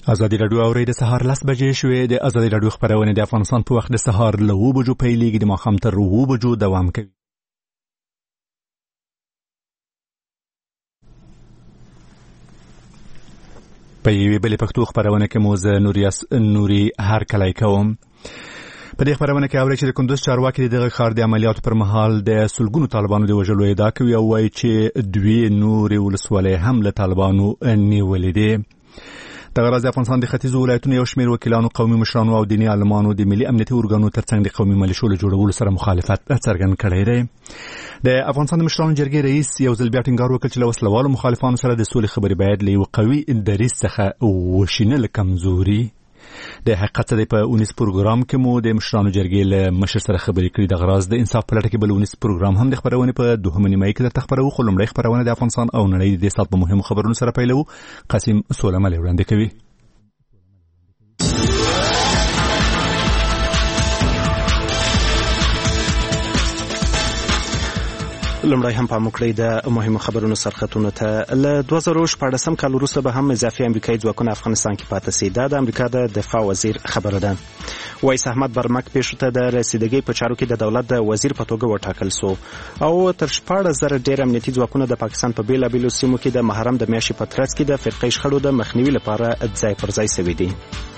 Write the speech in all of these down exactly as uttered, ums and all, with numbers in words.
ازادي راډیو اوري د سهار لس بجې شوې. د ازادي راډیو خبرونه د افغانستان په وخت د سهار له اوه بجو پیلېږي، د ماښام تر اوه بجو دوام کوي. په یوې بلې پښتو خبرونه کې مو زه نوریاس نوري هرکلی کوم. په دې خبرونه کې اورئ چې د کندوز چارواکي دغه ښار د عملیاتو پر مهال د سلګونو طالبانو د وژلو ادعا کوي او وایي چې دوی نورې ولسوالۍ هم له طالبانو نیولې دي. دغه راز د افغانستان د ختیځو ولایتونو یو شمېر وکیلانو، قومي مشرانو او دیني عالمانو د ملي امنیتي ارګانو ترڅنګ د قومي ملیشو له جوړولو سره مخالفت څرګند کړی دی. د افغانستان د مشرانو جرګې رئیس یو ځل بیا ټینګار وکړ چې له وسلوالو مخالفانو سره د سولې خبرې باید له یو قوي دریځ څخه وشي، نه له کمزوري. د حقیقت څخه په اونیس پروګرام کې مو د مشرانو جرګې له مشر سره خبرې کړې. دغه راز د انصاف په لټه کې بل اونیس پروګرام هم د خبرونې په دوهمه نیمایي کې درته خبرو، خو لومړی خبرونه د افغانستان او نړۍ د دې ساعت په مهمو خبرونو سره پیلوو. قاسم سولمل وړاندې کوي. لومړی هم پام وکړئ د مهمو خبرونو سرخطونو ته. له دوه زره شپاړسم کال وروسته به هم اضافي امریکایي ځواکونه افغانستان کې پاتې سي. دا د امریکا د دفاع وزیر خبره ده. وایس احمد برمک پیښو ته د رسیدګۍ په چارو کې د دولت د وزیر په توګه وټاکل سو او تر شپاړس زره ډېر امنیتي ځواکونه د پاکستان په بیلابیلو سیمو کې د محرم د میاشتې په ترڅ کې د فرقې شخړو د مخنیوي لپاره ځای پر ځای سوي دي.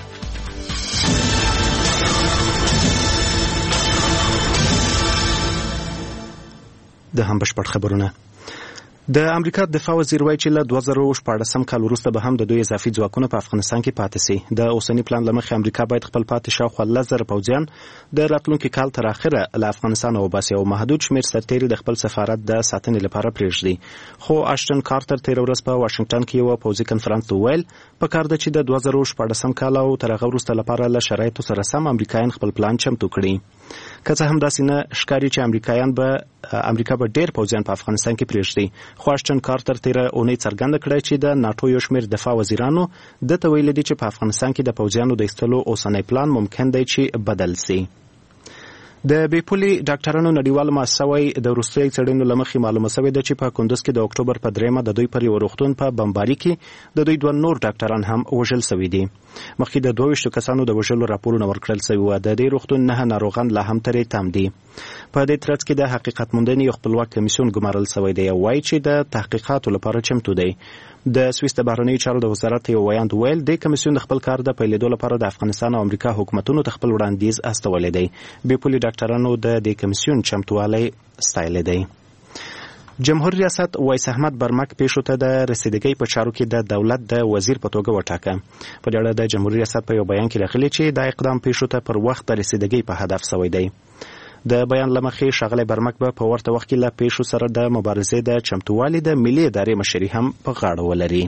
د هم بشپړ خبرونه. د امریکا دفاع وزیر وایي چې له دوه زره شپاړسم کال وروسته به هم د دوی اضافي ځواکونه په افغانستان کې پاتې سي. د اوسنی پلان له مخې امریکا باید خپل پاتې شاوخوا لس زره پوځیان د راتلونکي کال تر اخره له افغانستان وباسي او محدود شمېر سرتېري د خپل سفارت د ساتنې لپاره پرېږدي. خو اشټن کارتر تېره ورځ په واشنګټن کې یو پوځي کنفرانس ته وویل پکار ده چې د دوه زره شپاړسم کال او تر هغه وروسته لپاره له شرایطو سره سم امریکایان خپل پلان چمتو کړي. که څه هم داسې نه ښکاري چې امریکایان به امریکا به ډېر پوځیان په افغانستان کې پرېږدي. خو اشټن کارتر تېره اونۍ څرګنده کړه چې د ناټو یو شمېر دفاع وزیرانو دته ویلي دي چې په افغانستان کې د پوځیانو د ایستلو اوسنی پلان ممکن دی چې بدل سي. د بیپولي ډاکټرانو نړیواله مؤسسه وایي د وروستیو څېړنو له مخې معلومه شوې ده چې په کندوز کې د اکتوبر په دریمه د دوی پر یو روغتون په بمباري کې د دوی دوه نور ډاکټران هم وژل شوي دي. مخکې د دوه ویشتو کسانو د وژلو راپورونه ورکړل شوي وو. د دې روغتون نه ناروغان لا هم ترې تم دي. په دې ترڅ کې د حقیقت موندنې یو خپلواک کمیسیون ګمارل شوی دی او وایي چې د تحقیقاتو لپاره چمتو دی. د سویس د بهرنیو چارو د وزارت یو ویاند ویل د کمیسیون د خپل کار د پیلېدو لپاره د افغانستان او امریکا حکومتونو ته خپل وړاندیز استولی دی. بیپولي ډاکټرانو د دې کمیسیون چمتووالی ستایلی دی. جمهور ریاست وایس احمد برمک پیښو ته د رسیدګۍ په چارو کې د دولت د وزیر په توګه وټاکه. په دې اړه د جمهور ریاست په یو بیان کې راغلي چې دا اقدام پیښو ته پر وخت د رسیدګۍ په هدف شوی دی. د بیان له مخې ښاغلی برمک به په ورته وخت کې له پیښو سره د مبارزې د چمتووالي د ملي ادارې مشري هم په غاړه ولري.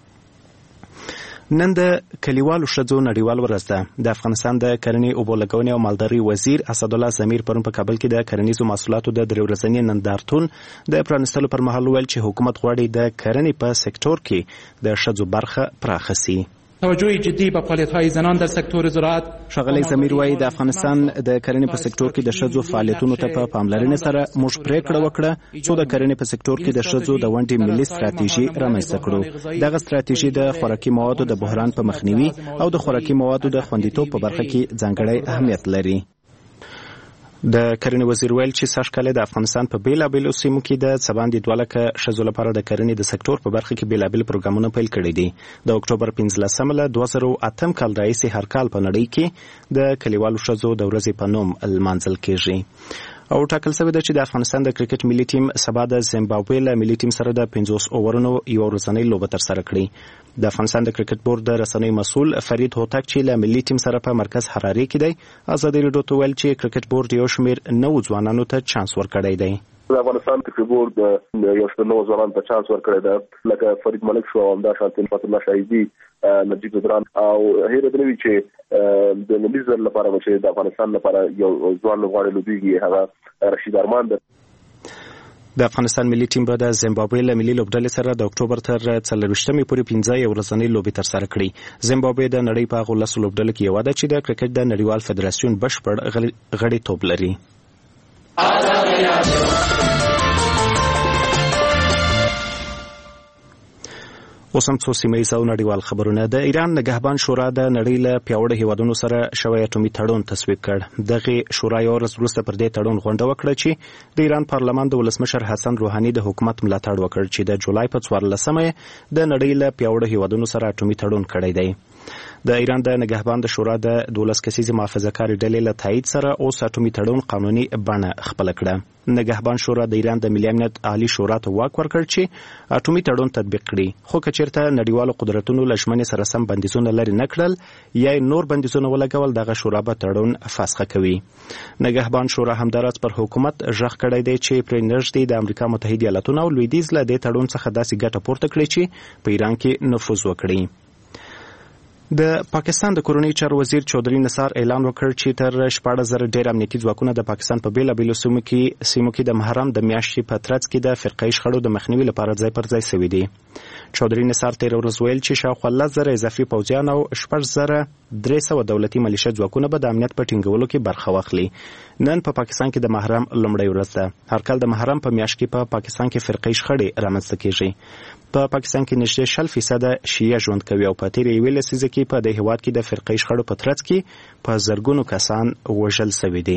نن د کلیوالو ښځو نړیوال ورځ ده. د افغانستان د کرنې، اوبو لګونې او مالدارۍ وزیر اسدالله ضمیر پرون په کابل کې د کرنیزو محصولاتو د درې ورځني نندارتون د پرانیستلو پر مهال وویل چې حکومت غواړي د کرنې په سکتور کې د ښځو برخه پراخه سي. توجه جدی به فعالیت‌های زنان در سکتور زراعت. ښاغلی ضمیر وایي د افغانستان د کرنې په سکتور کې د ښځو فعالیتونو ته په پاملرنې سره موږ پریکړه وکړه څو د کرنې په سکتور کې د ښځو د ونډې ملي ستراتیژي رامنځته کړو. دغه ستراتیژي د خوراکي موادو د بحران په مخنیوي او د خوراکي موادو د خوندیتوب په برخه کې ځانګړی اهمیت لري. د کرنې وزیر ویل چې سږ کال د افغانستان په بیلابیلو سیمو کې د څه باندې دوه لکه ښځو لپاره د کرنې د سکتور په برخه کې بیلابیل پروګرامونه پیل کړي دي. د اکتوبر پنځلسمه له دوه زره اتم کال راهیسې هر کال په نړۍ کې د کلیوالو ښځو د ورځې په نوم لمانځل کېږي. او ټاکل شوی ده چې د افغانستان د کرکټ ملي ټیم سبا د زیمبابوې له ملي ټیم سره د پنځوس اوورونو یو ورځنۍ لوبه ترسره کړي. د افغانستان د کرکټ بورډ د رسنیو مسؤل فرید هوتک چې له ملي ټیم سره په مرکز حرارې کې دی ازادي راډیو ته ویل چې کرکټ بورډ یو شمېر نوو ځوانانو ته چانس ورکړی دی. د افغانستان کرکټ بورډ یو شمېر نوو ځوانانو ته چانس ورکړی دی لکه فرید ملک شو او همداشان فتح الله شاهدي، نجیب بدران او هیرت نوي چې د ملي زر لپاره چې د افغانستان لپاره یو ځوان لوبغاړی لوبیږي هغه رشید ارمان ده. د افغانستان ملي ټیم به د زیمبابوې له ملي لوبډلې سره د اکتوبر تر څلرویشتمې پورې پنځه یو ورځنۍ لوبې ترسره کړي. زیمبابوې د نړۍ په هغو لسو لوبډلو کې یوه ده چې د کرکټ د نړیوال فدراسیون بشپړ غړیتوب لري. اوس هم څو سیمه‌ییز او نړیوال خبرونه. د ایران نگهبان شورا د نړۍ له پیاوړو هیوادونو سره شوی اټومي تړون تصویب کړ. دغه شورا یو ورځ وروسته پر دې تړون غونډه وکړه چې د ایران پارلمان د ولسمشر حسن روحاني د حکومت ملاتړ وکړ چې د جولای په څوارلسمه د نړۍ له پیاوړو هیوادونو سره اټومي تړون کړی دی. د ایران د نگهبان د شورا د دولس کسیزې محافظه‌کارې ډلې له تایید سره اوس اټومي تړون قانوني بڼه خپله کړه. نگهبان شورا د ایران د ملي امنیت عالی شورا ته واک ورکړ چې اټومي تړون تطبیق کړي، خو که چیرته نړیوالو قدرتونو له ژمنې سره سم بندیزونه لرې نه کړل یا نور بندیزونه ولګول، دغه شورا به تړون فسخه کوي. نگهبان شورا همداراز پر حکومت ژغ کړی دی چې پرې نږدې د امریکا متحده ایالاتونو او لویدیځ له دې تړون څخه داسې ګټه پورته کړي چې په ایران کې نفوذ وکړي. د پاکستان د کورنۍ چارو وزیر چودري نثار اعلان وکړ چې تر شپږ زره ډېر امنیتي ځواکونه د پاکستان په بیلابیلو سیمو کې سیمو کې د محرم د میاشتې په ترڅ کې د فرقه‌ای شخړو د مخنیوي لپاره ځای پر ځای شوي دي. چودري نثار تیر ورځ ویل چې شاوخوا لس زره اضافي پوځیان او شپږ زره درې سوه دولتي ملیشه ځواکونه به د امنیت په ټینګولو کې برخه واخلي. نن په پاکستان کې د محرم لومړۍ ورځ ده. هر کال د محرم په میاشت کې په پاکستان کې فرقه‌ای شخړې رامنځته کیږي. په پاکستان کې نږدې شل فیصده شیعه ژوند کوي او په تیرې یوې لسیزه کې په دې هیواد کې د فرقه‌ای شخړو په ترڅ کې په زرګونو کسان وژل شوي دي.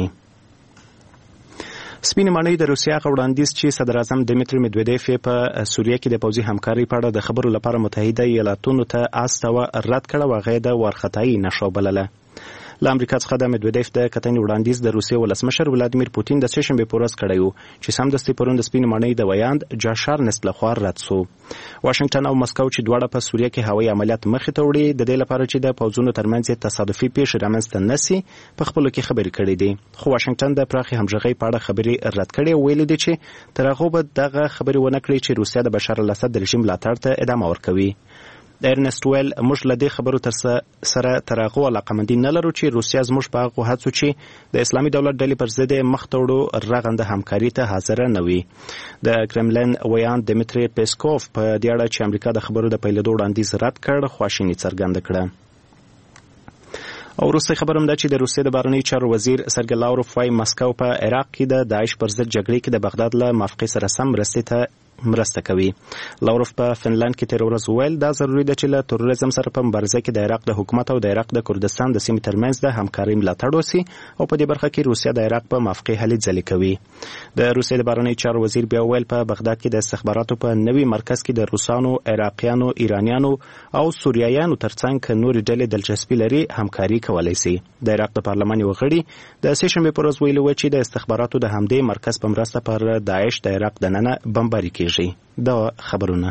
سپینې ماڼۍ د روسیا غ وړاندیز چې صدر اعظم دمیتری مدودیف په سوریه کې د پوځي همکارۍ په اړه د خبرو لپاره متحده ایالاتونو ته استوه رد کړه او هغه د وارخطایي نښه وبلله. له امریکا څخه د مدودیف د کتنې وړاندیز د روسیې ولسمشر ولادیمیر پوتین د سه شنبې په ورځ کړی و چې سمدستي پرون د سپینې ماڼۍ د ویاند جاشارنس لخوا رد سو. واشنگټن او مسکو چې دواړه په سوریه کې هوایي عملیات مخې ته وړي د دې لپاره چې د پوځونو ترمنځ تصادفي پیښې رامنځته نشي په خپلو کې خبرې کړې دي، خو واشنگټن د پراخې همغږۍ په اړه خبرې رد کړې او ویلي دي چې تر هغه به دغه خبرې ونه کړي چې روسیا د بشار الاسد د رژیم ملاتړ ته ادامه ورکوي. ارنست ویل موږ له دې خبرو تر سره تر هغه علاقمندي نه لرو چې روسیا زموږ په هغو هڅو چې د اسلامي دولت ډلې پر ضد مخ ته وړو رغنده همکاري ته حاضره نه وي. د کرملین ویاند دمیتری پیسکوف په دې اړه چې امریکا د خبرو د پیلېدو وړاندیز رد کړ خواشیني څرګنده کړه. او وروستی خبر هم دا چې د روسیې د بهرنیو چارو وزیر سرګی لاوروف وايي مسکو په عراق کې د داعش پر ضد جګړې کې د بغداد له موافقې سره سم مرستې ته مرسته کوي. لاوروف په فنلند کې تیر ورځ ویل دا ضروري ده چې له تروریزم سره په مبارزه کې د عراق د حکومت او د عراق د کردستان د سیمې ترمنځ د همکارۍ ملاتړ وشي او په دې برخه کې روسیا د عراق په موافقې هلې ځلې کوي. د روسیې د بهرنیو چارو وزیر بیا ویل په بغداد کې د استخباراتو په نوي مرکز کې د روسانو، عراقیانو، ایرانیانو او سوریایانو ترڅنګ نورې ډلې دلچسپي لري همکاري کولی شي. د عراق د پارلمان یو غړي د سه شنبې په ورځ ویلي و چې د استخباراتو د همدې مرکز په مرسته پر داعش د عراق دننه بمباري کیږي. دا خبرونه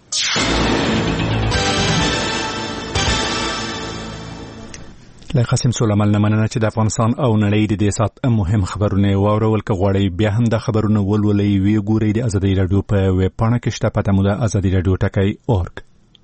له قاسم سلیمان نه مننه چې د افغانستان او نړۍ د دې سات مهم خبرونه واورول. که غواړئ بیا هم د خبرونه ولولئ وی ګورئ د ازادي رادیو په ویب پاڼه کې شته، پته مو ده ازادي رادیو ټکی اورګ.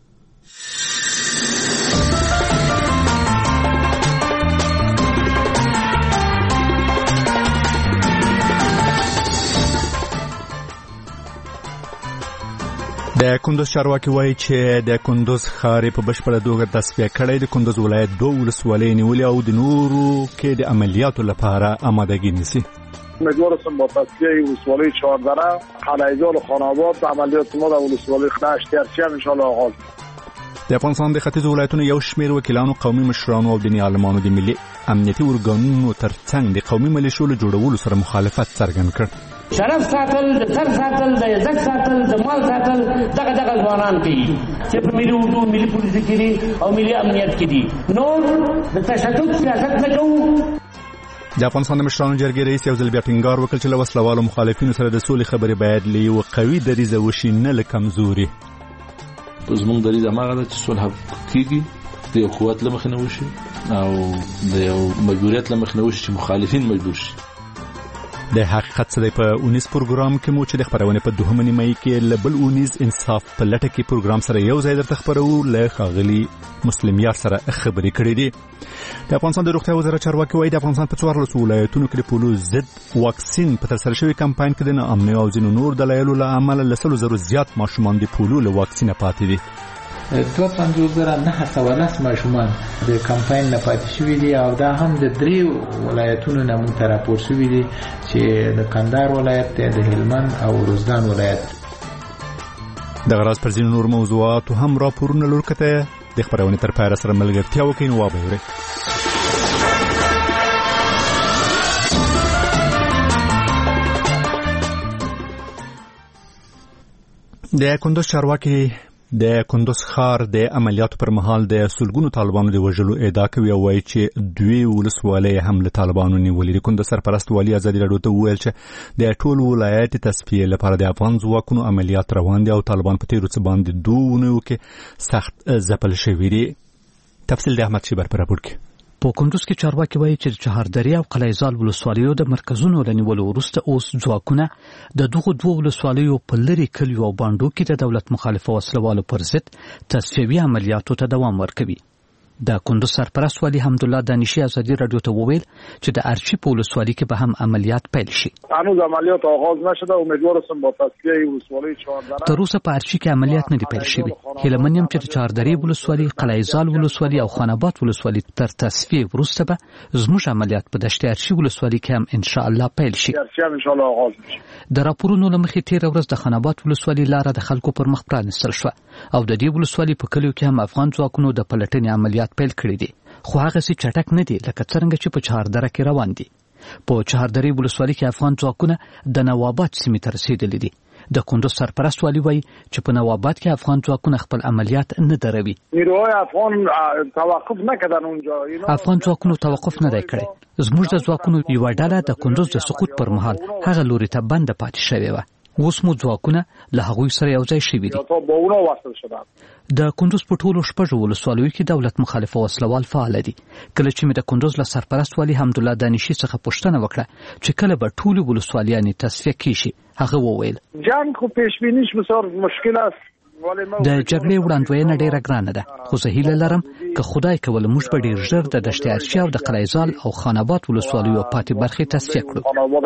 د کندوز چارواکي وایي چې د کندوز ښار په بشپړه توګه تصفیه کړی. د کندوز ولایت دوه ولسوالۍ نیولې او د نورو کې د عملیاتو لپاره آمادگی نیسي. امیدوارم با تصفیه ولسوالی چهاردره خلایزال و خاناباد عملیات ما در ولسوالی اشترچی هم انشاءالله آغاز. د افغانستان د ختیځ ولایتونو یو شمېر وکیلانو، قومي مشرانو او دیني عالمانو د ملي امنیتي ارګانونو ترڅنګ د قومي ملیشو له جوړولو سره مخالفت څرګند کړ. شرف ساتل، د سر ساتل، د عزت ساتل، د مال ساتل دغه دغه ځوانان کوي چې په ملي اردو، ملي پولیس کې دي او ملي امنیت کې دي. نور د تشدد سیاست نه کوو. د افغانستان د مشرانو جرګې رئیس یو ځل بیا ټینګار وکړ چې له وسلوالو مخالفینو سره د سولې خبرې باید له یوه قوي دریځه وشي، نه له کمزوري. زموږ دریځ هماغه ده چې صلح کېږي، د یو قوت له مخې نه وشي او د یو مجبوریت له مخې نه وشي چې مخالفین مجبور شي. د حقیقت څه دی په اونیز پروګرام کې مو چې د خبرونې په دوهمه نیمایي کې له بل اونیز انصاف په لټه کې پروګرام سره یو ځای درته خبرو له ښاغلي مسلم یار سره خبرې کړې دي. د افغانستان د روغتیا وزارت چارواکي وایي د افغانستان په څوارلسو ولایتونو کې د پولیو ضد واکسین په ترسره شوي کمپاین کې د ناامنۍ او ځینو نور دلایلو له امله له سلو زرو زیات ماشومان د پولیو له واکسینه پاتې دي. دوه پنځوس زره نهه سوه لس ماشومان د کمپاین نه پاتې شوي دي او دا هم د درې ولایتونو نه موږ ته راپور شوي دي چې د کندهار ولایت دی، د هلمند او روزګان ولایت. د غراز پر ځینو نور موضوعاتو هم راپورونه لورکته د خبرونه تر پایه سره ملګرتیا وکړئ نو وابه د کندوز چارواکي د کندوز ښار د عملیاتو پر مهال د سلګونو طالبانو د وژلو ادعا کوي او وایي چې دوی ولسوالۍ هم له طالبانو نیولې دي. کندوز سرپرست والي ازادي راډیو ته وویل چې د ټول ولایت تصفیه لپاره د افغان ځواکونو عملیات روان دي او طالبان په تیرو څه باندې دوه اونیو کې سخت ځپل شوي دي. تفصیل د احمد شیبر په راپور کې. په کندوز کې چارواکي وایي چې چهاردری او قلعه‌زال ولسوالیو د مرکزونو لنیولو وروسته اوس ځواکونه د دغو دوه ولسوالیو په لرې کلیو او باندو کې د دولت مخالفه وسلوالو پر ضد تصفیوي عملیاتو ته دوام ورکوي. د کندوز سرپرست والي حمدالله دانشي ازادي راډیو ته وویل چې د ارچی په ولسوالۍ کې به هم عملیات پیل شي. هنوز عملیات آغاز نشده، امیدوار هستم با تصفیه ولسوالی چهاردره. تر اوسه په ارچی کې عملیات نه دي پیل شوي. هیله من یم چې د چهاردری ولسوالۍ، قلعه‌زال ولسوالۍ او خاناباد ولسوالۍ تر تصفیه وروسته به زموږ عملیات په دشت ارچی ولسوالۍ کې هم ان شاء الله پیل شي. ارچی هم ان شاء الله آغاز شي. د راپورونو لمخې تیر ورځ د خاناباد ولسوالۍ لاره د خلکو پر مخ پرانستل شو او د دې ولسوالۍ په کلیو کې هم افغان ځواکونو د پلټنې عملیات پیل کړي دي. خو هغه سي چټک نه دي لکه څنګه چې په چهاردره کې روان دي. په چهاردری ولسوالۍ کې افغان ځواکونه د نواباد سیمې ته رسیدلي دي. د کندوز سرپرست والي وایي چې په نواباد کې افغان ځواکونه خپل عملیات نه دروي. نیروهای افغان توقف نکردن اونجا. افغان ځواکونو توقف نه دی کړی. زموږ د ځواکونو یو ډله د کندوز د سقوط پر مهال هغه لوري ته بند پاتې شوی و. اوس مو ځواکونه له هغوی سره یو ځای شوي دي. د کندوز په ټولو شپږو ولسوالیو کې دولت مخالفه وسلوال فعال دي. کله چې مې د کندوز له سرپرست والي حمدالله دانشي څخه پوښتنه وکړه چې کله به ټولې ولسوالیانې تصفیه کیږي، هغه وویل جنگ خو پیش بینیش بسیار مشکل است. د جګړې وړاندوینه ډیره ګرانه ده، خو زه هیله لرم که خدای کوله موږ به ډیر ژر د دشت ارچی او د قلعه‌زال او خاناباد ولسوالیو پاتې برخې تصفیه کړو.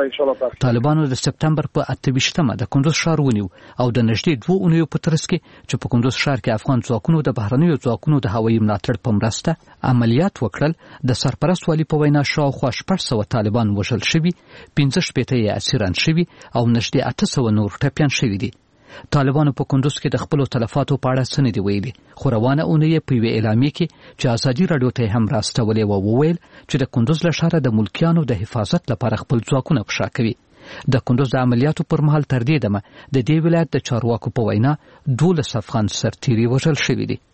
طالبانو د سپتمبر په اته ویشتمه د کندوز ښار ونیو او د نږدې دوه اونیو په ترڅ کې چې په کندوز ښار کې افغان ځواکونو د بهرنیو ځواکونو د هوایي ملاتړ په مرسته عملیات وکړل، د سرپرست والي په وینا شاوخوا شپږ سوه طالبان وژل شوي، پنځه شپېته یې اسیران شوي او نږدې اته سوه نور ټپیان شوي دي. طالبانو په کندوز کې د خپل تلفاتو په اړه څه نه دی ویلي، خو روانه اونۍ په یوې اعلامیې کې چې ازادي راډیو ته هم راستولې و وویل چې د کندوز له ښاره د ملکیانو د حفاظت لپاره خپل ځواکونه فشا کوي. د کندوز د عملیاتو پر مهال تر دې دمه د دې ولایت د چارواکو په وینا دولس افغان سرتیري وژل شوي دي.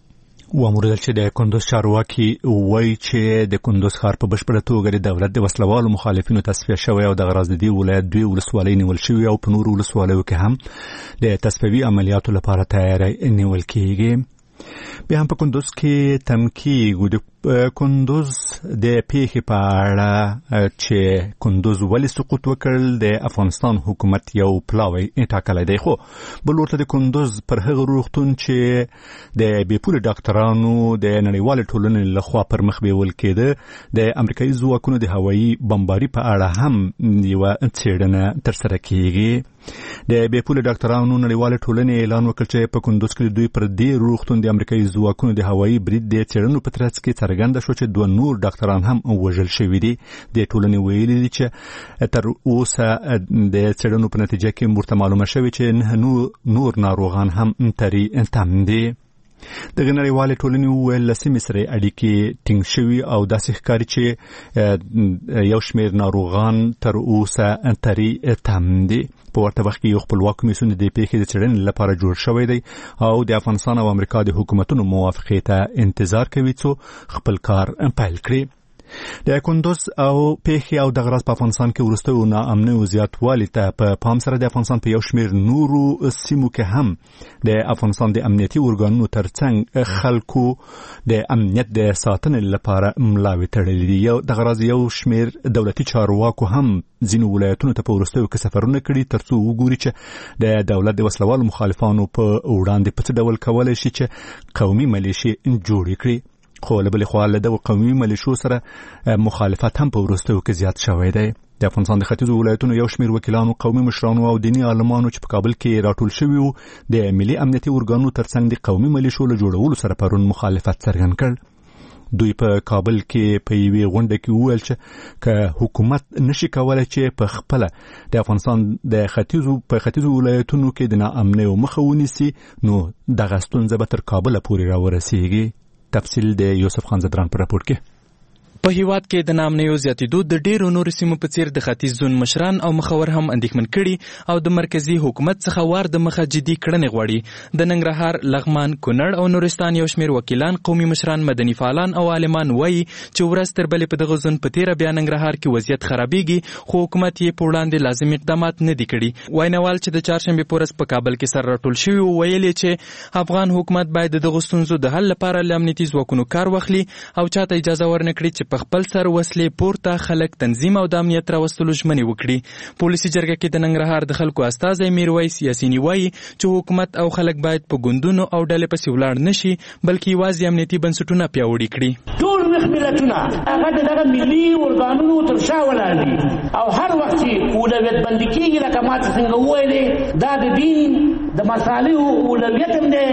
واموردل چې د کندوز چارواکي وایي چې د کندوز ښار په بشپړه توګه د دولت د وسلوالو مخالفینو تصفیه شوی او د غراز د دې ولایت دوی ولسوالۍ نیول شوي او په نورو ولسوالیو کې هم د تصفیوي عملیاتو لپاره تیاری نیول کېږي. بیا هم په کندوز کې تم کېږو د کندوز د پیښې په اړه چې کندوز ولې سقوط وکړل د افغانستان حکومت یو پلاوی ټاکلی دی، خو بل ورته د کندوز پر هغه روغتون چې د بې پولې ډاکټرانو د نړیوالې ټولنې لخوا پر مخ بیول کېده د امریکایي ځواکونو د هوایي بمباري په اړه هم یوه څېړنه ترسره کېږي. د بې پولې ډاکټرانو نړیوالې ټولنې اعلان وکړ چې په کندوز کې دوی پر دې روغتون د امریکایي ځواکونو د هوایي برید د څېړنو په ترڅ کې څرګنده شو چې دوه نور ډاکټران هم وژل شوي دي. د ټولنې ویلي دي چې تر اوسه د څېړنو په نتیجه کې ورته معلومه شوې چې نه نور ناروغان هم ترې تم دي. دغه نړیوالې ټولنې وویل له سیمې سره اړیکې ټینګ شوي او داسې ښکاري چې یو شمېر ناروغان تر اوسه ترې تم دي. په ورته وخت کې یو خپلواک کمیسیون د دې پیښې د څېړنې لپاره جوړ شوی دی او د افغانستان او امریکا د حکومتونو موافقې ته انتظار کوي څو خپل کار پیل کړي. د کندوز او پیښې او د غراز په افغانستان کې وروستیو ناامنۍ زیاتوالي ته په پام سره د افغانستان په یو شمېر نورو سیمو کې هم د افغانستان د امنیتي ارګانونو ترڅنګ خلکو د امنیت د ساتنې لپاره ملاوې تړلې دي. یو د غراز یو شمېر دولتي چارواکو هم ځینو ولایتونو ته په وروستیو کې سفرونه کړي ترڅو وګوري چې د دولت د وسلوالو مخالفانو په وړاندې په څه ډول کولی شي چې قومي ملیشې جوړې کړي. خو له بلې خوا له دغو قومي ملیشو سره مخالفت هم په وروستیو کې زیات شوی دی. د افغانستان د ختیځو ولایتونو یو شمېر وکیلانو، قومي مشرانو او دیني عالمانو چې په کابل کې راټول شوي وو د ملي امنیتي ارګانونو ترڅنګ د قومي ملیشو له جوړولو سره پرون مخالفت څرګند کړ. دوی په کابل کې په یوې غونډه کې وویل چې که حکومت نشي کولای چې په خپل د افغانستان د ختیځو په ختیځو ولایتونو کې د ناامنۍ مخه ونیسي نو دغه ستونزه به تر کابل پورې راورسیږي. تفصیل د یوسف خان زدران په راپور کې. په هیواد کې د ناامنیو زیاتېدو د ډېرو نورو سیمو په څیر د ختیځ زون مشران او مخور هم اندېښمن کړي او د مرکزی حکومت څخه وار د مخه جدي کړنې غواړي. د ننګرهار، لغمان، کونړ او نورستان یو شمېر وکیلان، قومي مشران، مدني فعالان او عالمان وایي چې ورځ تر بلې په دغه زون په تیره بیا ننګرهار کې وضعیت خرابېږي، خو حکومت یې په وړاندې لازم اقدامات نه دي کړي. ویناوال چې د چهارشنبې په ورځ په کابل کې سره راټول شوي وو ویلي چې افغان حکومت باید د دغو ستونزو د حل لپاره له امنیتي ځواکونو کار واخلي او چاته اجازه ورنکړي چې په خپل سر وسلې پورته خلک تنظیم او د امنیت راوستلو ژمنې وکړي. پولیسي جرګه کې د ننګرهار د خلکو استازی میرویس یاسیني وایي چې حکومت او خلک باید په ګوندونو او ډلې پسې ولاړ نشي بلکې یوازې امنیتي بنسټونه پیاوړي کړي. ټول مخ ملتونه هغه دغه ملي ارګانونو تر شا ولاړ دي او هر وخت چې اولویت بندي کېږي لکه ما څنګه وویلې دا د دین د مصالحو اولویت هم دی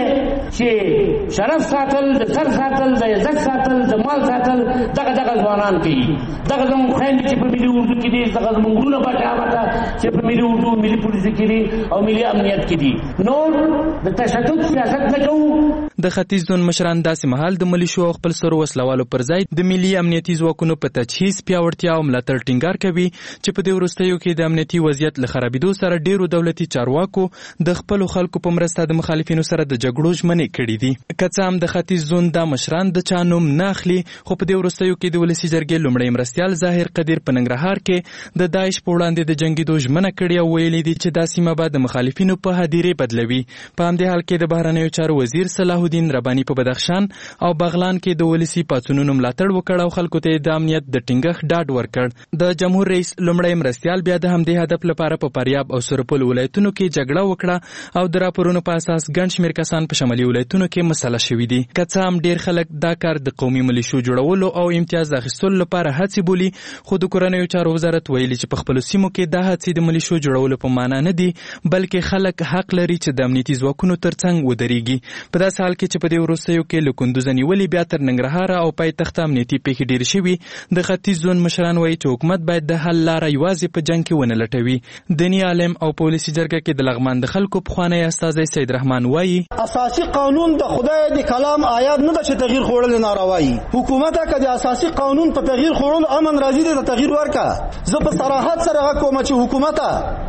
چې شرف ساتل، د سر ساتل، د عزت ساتل، د مال ساتل دغه دغه ځوانان کوي. دغه زموږ خویندې چې په ملي اردو کې دي، دغه زموږ وروڼه بچاوته چې په ملي اردو، ملي پولیسو کې دي او ملي امنیت کې دي. نور د تشدد سیاست نه کوو. د ختیځ زون مشران داسې مهال د ملیشو او خپل سرو وسلوالو پر ځای د ملي امنیتي ځواکونو په تجهیز، پیاوړتیا او ملاتړ ټینګار کوي چې په دې وروستیو کې د امنیتي وضعیت له خرابېدو سره ډېرو دولتي چارواکو د خپلو خلکو په مرسته د مخالفینو سره د جګړو ژمنې کړي دي. که څه هم د ختیځ زون دا مشران د چا نوم نه اخلي، خو په دې وروستیو کې د ولسي جرګې لومړی مرستیال ظاهر قدیر په ننګرهار کې د داعش په وړاندې د جنګېدو ژمنه کړې او ویلي دي چې دا سیمه به د مخالفینو په هدیرې بدلوي. په همدې حال کې د بهرنیو چارو وزیر صلاح الدین رباني په بدخشان او بغلان کې د ولسي پاڅونونو ملاتړ وکړ او خلکو ته د امنیت د ټینګښت ډاډ ورکړ. د جمهور رئیس لومړی مرستیال بیا د همدې هدف لپاره په فاریاب او سرپل ولایتونو کې جګړه وکړه او د راپورونو په اساس ګڼ شمېر کسان په شمالي ولایتونو کې مسله شوي دي. که څه هم ډېر خلک دا کار د قومي ملیشو جوړولو او امتیاز اخیستلو لپاره هڅې بولي، خو د کورنیو چارو وزارت ویلي چې په خپلو سیمو کې دا هڅې د ملیشو جوړولو په معنا نه دي بلکې خلک حق لري چې د امنیتي ځواکونو ترڅنګ ودرېږي. په داسې حال کې چې په دې وروستیو کې له کندوزه نیولې بیا تر ننګرهاره او پایتخت امنیتي پیښې ډېرې شوي، د ختیځ زون مشران وایي چې حکومت باید د حل لاره یوازې په جنګ کې ونه لټوي. دیني عالم او پولیسي جرګه کې د لغمان د خلکو پخوانی استازی سید رحمان وایي اساسي قانون د خدای د کلام آیات نه ده چې تغییر خوړل ناروايي. حکومت که د اساسي قانون په تغییر خوړل امن راځي د تغییر ورکا. زه په صراحت سره کوم چې حکومت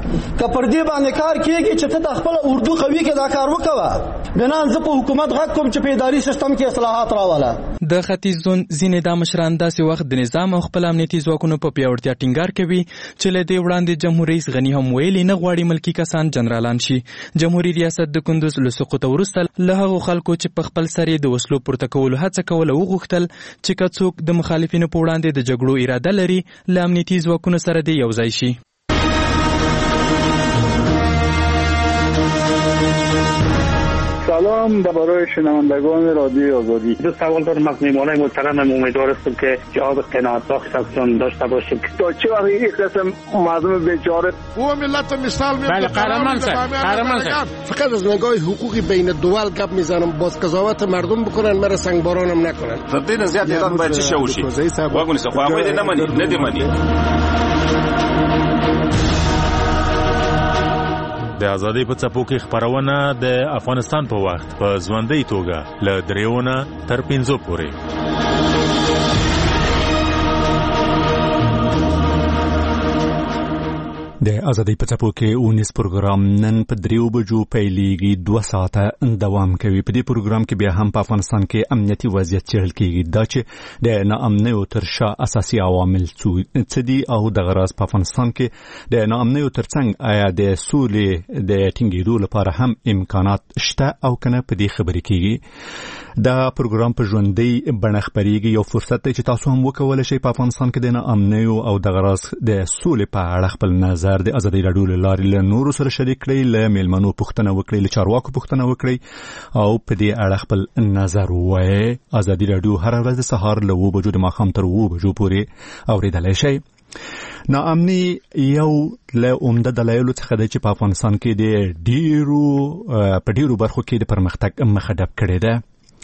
که پر دې باندې کار کوي چې ته د خپل اردو قوي کې دا کار وکوه، بنان زه په حکومت غږ کوم چې په اداري سیستم کې اصلاحات راوله. د ختیځ زون ځینې دا مشران داسې وخت د نظام او خپل امنیتي ځواکونو په پیاوړتیا ټینګار کوي چې له دې وړاندې جمهور رئیس غني هم ویلي نه غواړي ملکي کسان جنرالان شي. جمهوریت ریاست د کندوز له سقوط وروسته له هغو خلکو چې په خپل سر د وسلو پورته کولو هڅه کوله وغوښتل چې که څوک د مخالفینو په وړاندې د جګړو اراده لري له امنیتي ځواکونو سره دې یو ځای شي. سلام برای شنوندگان رادیو آزادی. دو سوال دارم از میهمانان محترمم، امیدوار هستم که جواب قناعت بخش ازشون داشته باشیم. تا چه وقت این قسم مردم بیچاره و ملت مثال میاد؟ بله قهرمان صاحب، قهرمان صاحب. فقط از نگاه حقوقی بین دول گپ میزنم، باز قضاوت مردم بکنن، مرا سنگبارانم نکنن. تدین زیاد ایران باید چی شوشی؟ واگونی سه خواهی ده نمانی، ندیمانی. د ازادۍ په څپو کې خپرونه د افغانستان په وخت په ژوندۍ توګه له دریونه تر پنځو پورې. د ازادۍ په څپو کې اونیس پروګرام نن په دریو بجو پیلېږي، دوه ساعته دوام کوي. په دې پروګرام کې بیا هم په افغانستان کې امنیتي وضعیت څېړل کېږي، دا چې د ناامنیو تر شا اساسي عوامل څه دي او دغه راز په افغانستان کې د ناامنیو ترڅنګ آیا د سولې د ټینګېدو لپاره هم امکانات شته او کنه، په دې خبرې کېږي. دا پروګرام په ژوندۍ بڼه خپرېږي، یو فرصت دی چې تاسو هم وکولی شئ په افغانستان کې د ناامنیو او دغه راز د سولې په اړه خپل نظر د ازادۍ راډیو له لارې له نورو سره شریک کړئ، له میلمنو پوښتنه وکړئ، له چارواکو پوښتنه وکړئ او په دې اړه خپل نظر ووایئ. ازادۍ راډیو هره ورځ د سهار له اوو بجو د ماښام تر اوو بجو پورې اورېدلی شئ. ناامني یو له عمده دلایلو څخه دی چې په افغانستان کې د ډیرو په ډیرو برخو کې د پرمختګ مخه ډب کړې ده.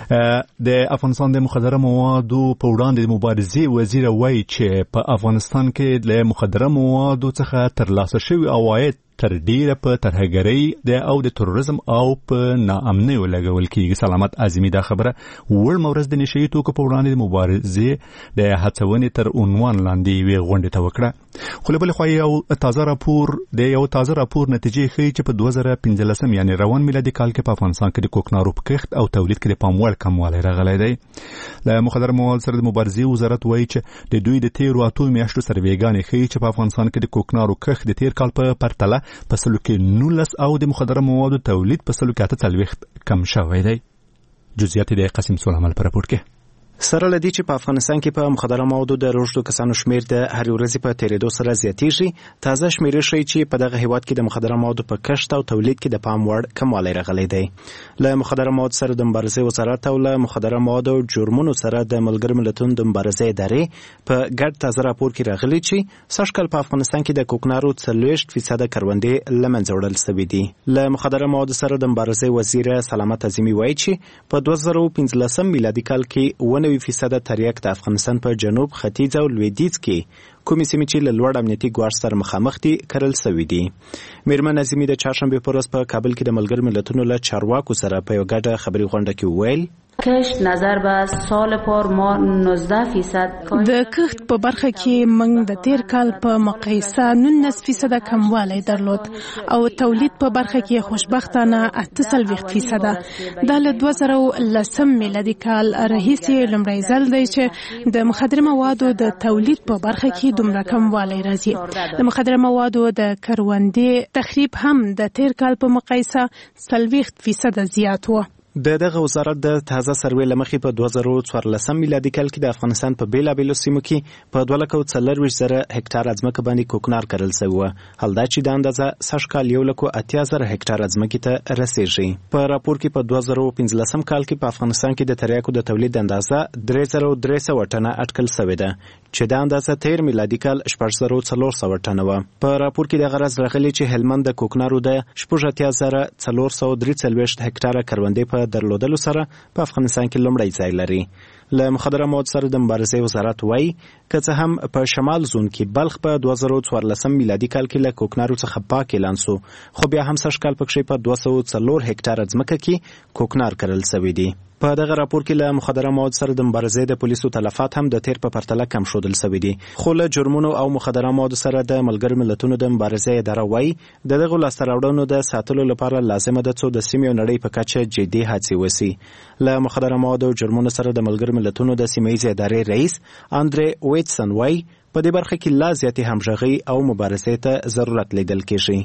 د افغانستان د مخدره موادو په وړاندې د مبارزې وزیر وایي چې په افغانستان کې د مخدره موادو څخه ترلاسه شوي عواید تر ډیره په ترهګرۍ د او د تروریزم او په ناامنۍ ولګول کیږي. سلامت اعظمي دا خبره وړ مورز د نشئی توکو په وړاندې د مبارزې د هڅونې تر عنوان لاندې وی غونډه ته وکړه. خو له بل خوا یو تازه راپور د یو تازه راپور نتیجې ښیي چې په دوه زره پنځلسم یعنی روان میلادي کال کې په افغانستان کې د کوکنارو په کښت او تولید کې د پام وړ کموالی راغلی دی. له مخدره موادو سره د مبارزې وزارت وایي چې د دوی د تیرو اتو میاشتو سروېګانې ښیي چې په افغانستان کې د کوکنارو کښت د تیر کال په پرتله په سلو کې نولس او د مخدره موادو تولید په سلو کې اته څلوېښت کم شوی دی. جزئیات د قاسم سلیمان په راپور کې. سره لدی چې په افغانستان کې په مخدره موادو د روږدو کسانو شمیر د هر ورځې په تیریدو سره زیاتیږي. تازه شمیرې ښیي چې په دغه هیواد کې د مخدره موادو په کښت او تولید کې د پام وړ کموالی راغلی دی. له مخدره موادو سره د مبارزې وزارت او له مخدره موادو جرمونو سره د ملګرو ملتونو د مبارزې ادارې په ګډ تازه راپور کې راغلي چې سږ کال په افغانستان کې د کوکنارو څلوېښت فیصده کروندې له منځه وړل سوي دي. له مخدره موادو سره د مبارزې وزیر سلامت اعظمي وایي چې په دوه زره پنځلسم میلادي کال کې اووه نوي فیصده تریاک د افغانستان په جنوب، ختیځ او لویدیځ کې کومې سیمې چې له لوړ امنیتي ګواښ سره مخامخ دي کرل سوي دي. میرمن اعظمي د چهارشنبې په ورځ په کابل کې د ملګرو ملتونو له چارواکو سره په یو ګډه خبري غونډه کې وویل کشت نظر به سال پار ما نوزده فیصد د کښت په برخه کې موږ د تیر کال په مقایسه نولس فیصد کموالی درلود او تولید په برخه کې خوشبختانه اته څلوېښت فیصد. دا له دوه زره لسم میلادي کال راهیسې لومړی ځل دی چې د مخدره موادو د تولید په برخه کې دومره کموالی راځي. د مخدره موادو د کروندې تخریب هم د تیر کال په مقایسه څلوېښت فیصد زیات و. د دغه وزارت د تازه سروې لمخې په دوه زره څوارلسم میلادي کال کې د افغانستان په بیلابیلو سیمو کې په دوه لکه څلرویشت زره هکټاره ځمکه باندې کوکنار کرل شوی و. حال دا چې د اندازه سږ کال یو لکه اتیا زره هکټاره ځمکې ته رسیږي. په راپور کې په دوه زره پنځلسم کال کې په افغانستان کې د تریاکو د تولید اندازه درې زره درې سوه ټنه اټکل شوې ده چې د اندازه تیر میلادي کال شپږ زره څلور سوه ټنه و. په راپور کې د غرض راغلي چې هلمند د کوکنارو د شپږ اتیا زره څلور سوه درې څلوېښت هکټاره کروندې په درلودلو سره په افغانستان کې لومړی ځای لري. له مخدره موادو سره د مبارزې وزارت وایي که څه هم په شمال زون کې بلخ په دوه زره څوارلسم میلادي کال کې له کوکنارو څخه پاک اعلان شو، خو بیا هم سږ کال پکښې په دوه سوه څلور هکټاره ځمکه کې کوکنار کرل شوي دي. په دغه راپور کې له مخدره موادو سره د مبارزې د پولیسو تلفات هم د تیر په پرتله کم ښودل شوي دي. خو له جرمونو او مخدره موادو سره د ملګرو ملتونو د مبارزې اداره وایي د دغو لاسته راوړنو د ساتلو لپاره لازمه ده څو د سیمې او نړۍ په کچه جدي هڅې وسي. له مخدره موادو او جرمونو سره د ملګرو ملتونو د سیمه ییزې ادارې رئیس اندرې ویټسن وایي په دې برخه کې لا زیاتې همغږۍ او مبارزې ته ضرورت لیدل کېږي.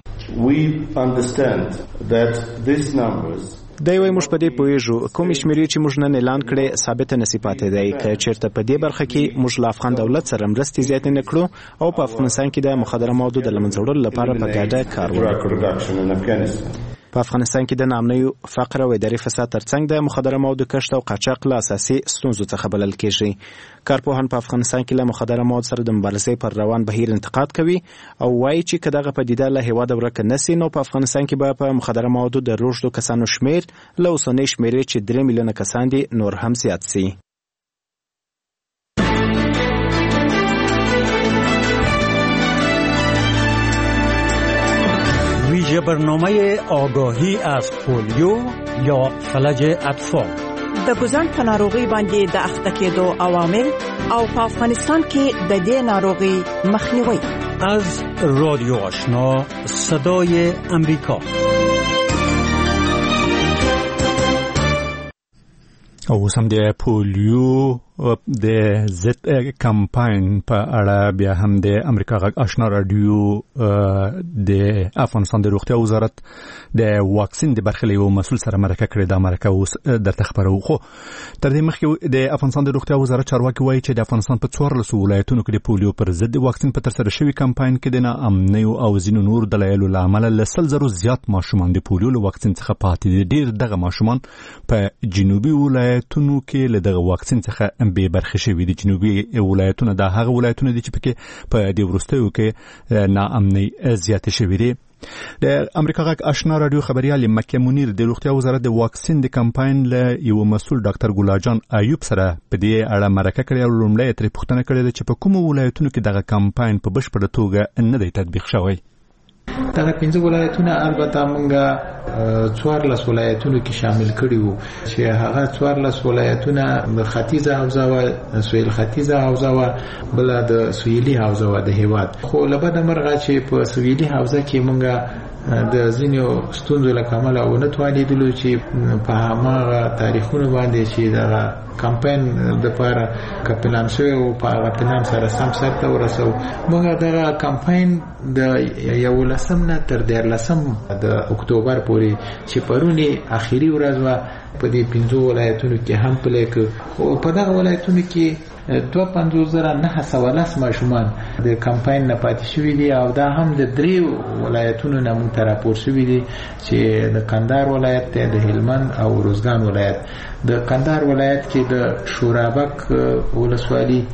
دی وایي موږ په دې پوهېږو کومې شمېرې چې موږ نن اعلان کړې ثابته نسي پاتې دی. که چېرته په دې برخه کې موږ له افغان دولت سره مرستې زیاتې نه کړو او په افغانستان کې د مخدره موادو د له منځه وړلو لپاره په ګډه کار وکړو. په افغانستان کې د ناامنیو، فقر او اداري فساد ترڅنګ د مخدره موادو کښت او قاچاق له اساسي ستونزو څخه بلل کېږي. کارپوهان په افغانستان کې له مخدره موادو سره د مبارزې پر روان بهیر انتقاد کوي او وایي چې که دغه پدیده له هېواده ورکه نسي نو په افغانستان کې به په مخدره موادو د روږدو کسانو شمیر له اوسنۍ شمېرې چې درې میلیونه کسان دي نور هم زیات سي. ویژه برنامه آگاهی از پولیو یا فلج اطفال د ګوزن په ناروغي باندې د اخته کېدو عوامل او په افغانستان کې د دې ناروغي مخنیوي. از رادیو آشنا صدای امریکا. او سم د پولیو د ضد کمپاین په اړه بیا هم د امریکا غږ آشنا رادیو د افغانستان د روغتیا وزارت د واکسین د برخې له یو مسؤل سره مرکه کړې ده. مرکه اوس درته خبرو. خو تر دې مخکې د افغانستان د روغتیا وزارت چارواکي وایي چې د افغانستان په څوارلسو ولایتونو کې د پولیو پر ضد واکسین په ترسره شوي کمپاین کې د ناامنیو او ځینو نورو دلایلو له امله له سل زرو زیات ماشومان د پولیو له واکسین څخه پاتې دي. ډېر دغه ماشومان په جنوبي ولایتونو کې له دغه واکسین څخه به برخه شوي دي. جنوبي ولایتونه د هغه ولایتونه دي چې پکې په دې وروستیو کې ناامنۍ زیاتې شوې دي. د امریکا غږ آشنا رادیو خبريال مکه منیر د روغتیا وزارت د واکسین د کمپاین له یو مسول ډاکټر ګلاجان ایوب سره په دې اړه مرکه کړې او لومړی ترې پوښتنه کړې ده چې په کومو ولایتونو کې دغه کمپاین په بشپړه توګه نه دی تطبیق شوی. دغه پنځه ولایتونه البته مونږه څوارلس ولایتونو کې شامل کړي وو چې هغه څوارلس ولایتونه د ختیځه حوزه او سویل ختیځه حوزه او بل د سویلي حوزه د هیواد. خو لبد مرغه چې په سویلي حوزه کې مونږه د ځینو ستونزو له کماله او نه توانېدلو چې په هغه تاریخونو باندې چې دغه کمپاین د لپاره کپلان شوی او په هغه پلان سره سم سرته ورسو. موږ دغه کمپاین د یولسم نه تر دیارلسم د اکتوبر پورې چې پرونی اخیری ورځ و په دې پنځو ولایتونو کې هم پلی کړ. خو په دغه ولایتونو کې دوه پنځوس زره نه سوه لس ماشومان د کمپاین نه پاتې شوي دي او دا هم د درې ولایتونو نه موږ ته راپور شوي دي چې د کندهار ولایت دی، د هلمند او روزګان ولایت. د کندهار ولایت کې د شورابک ولسوالي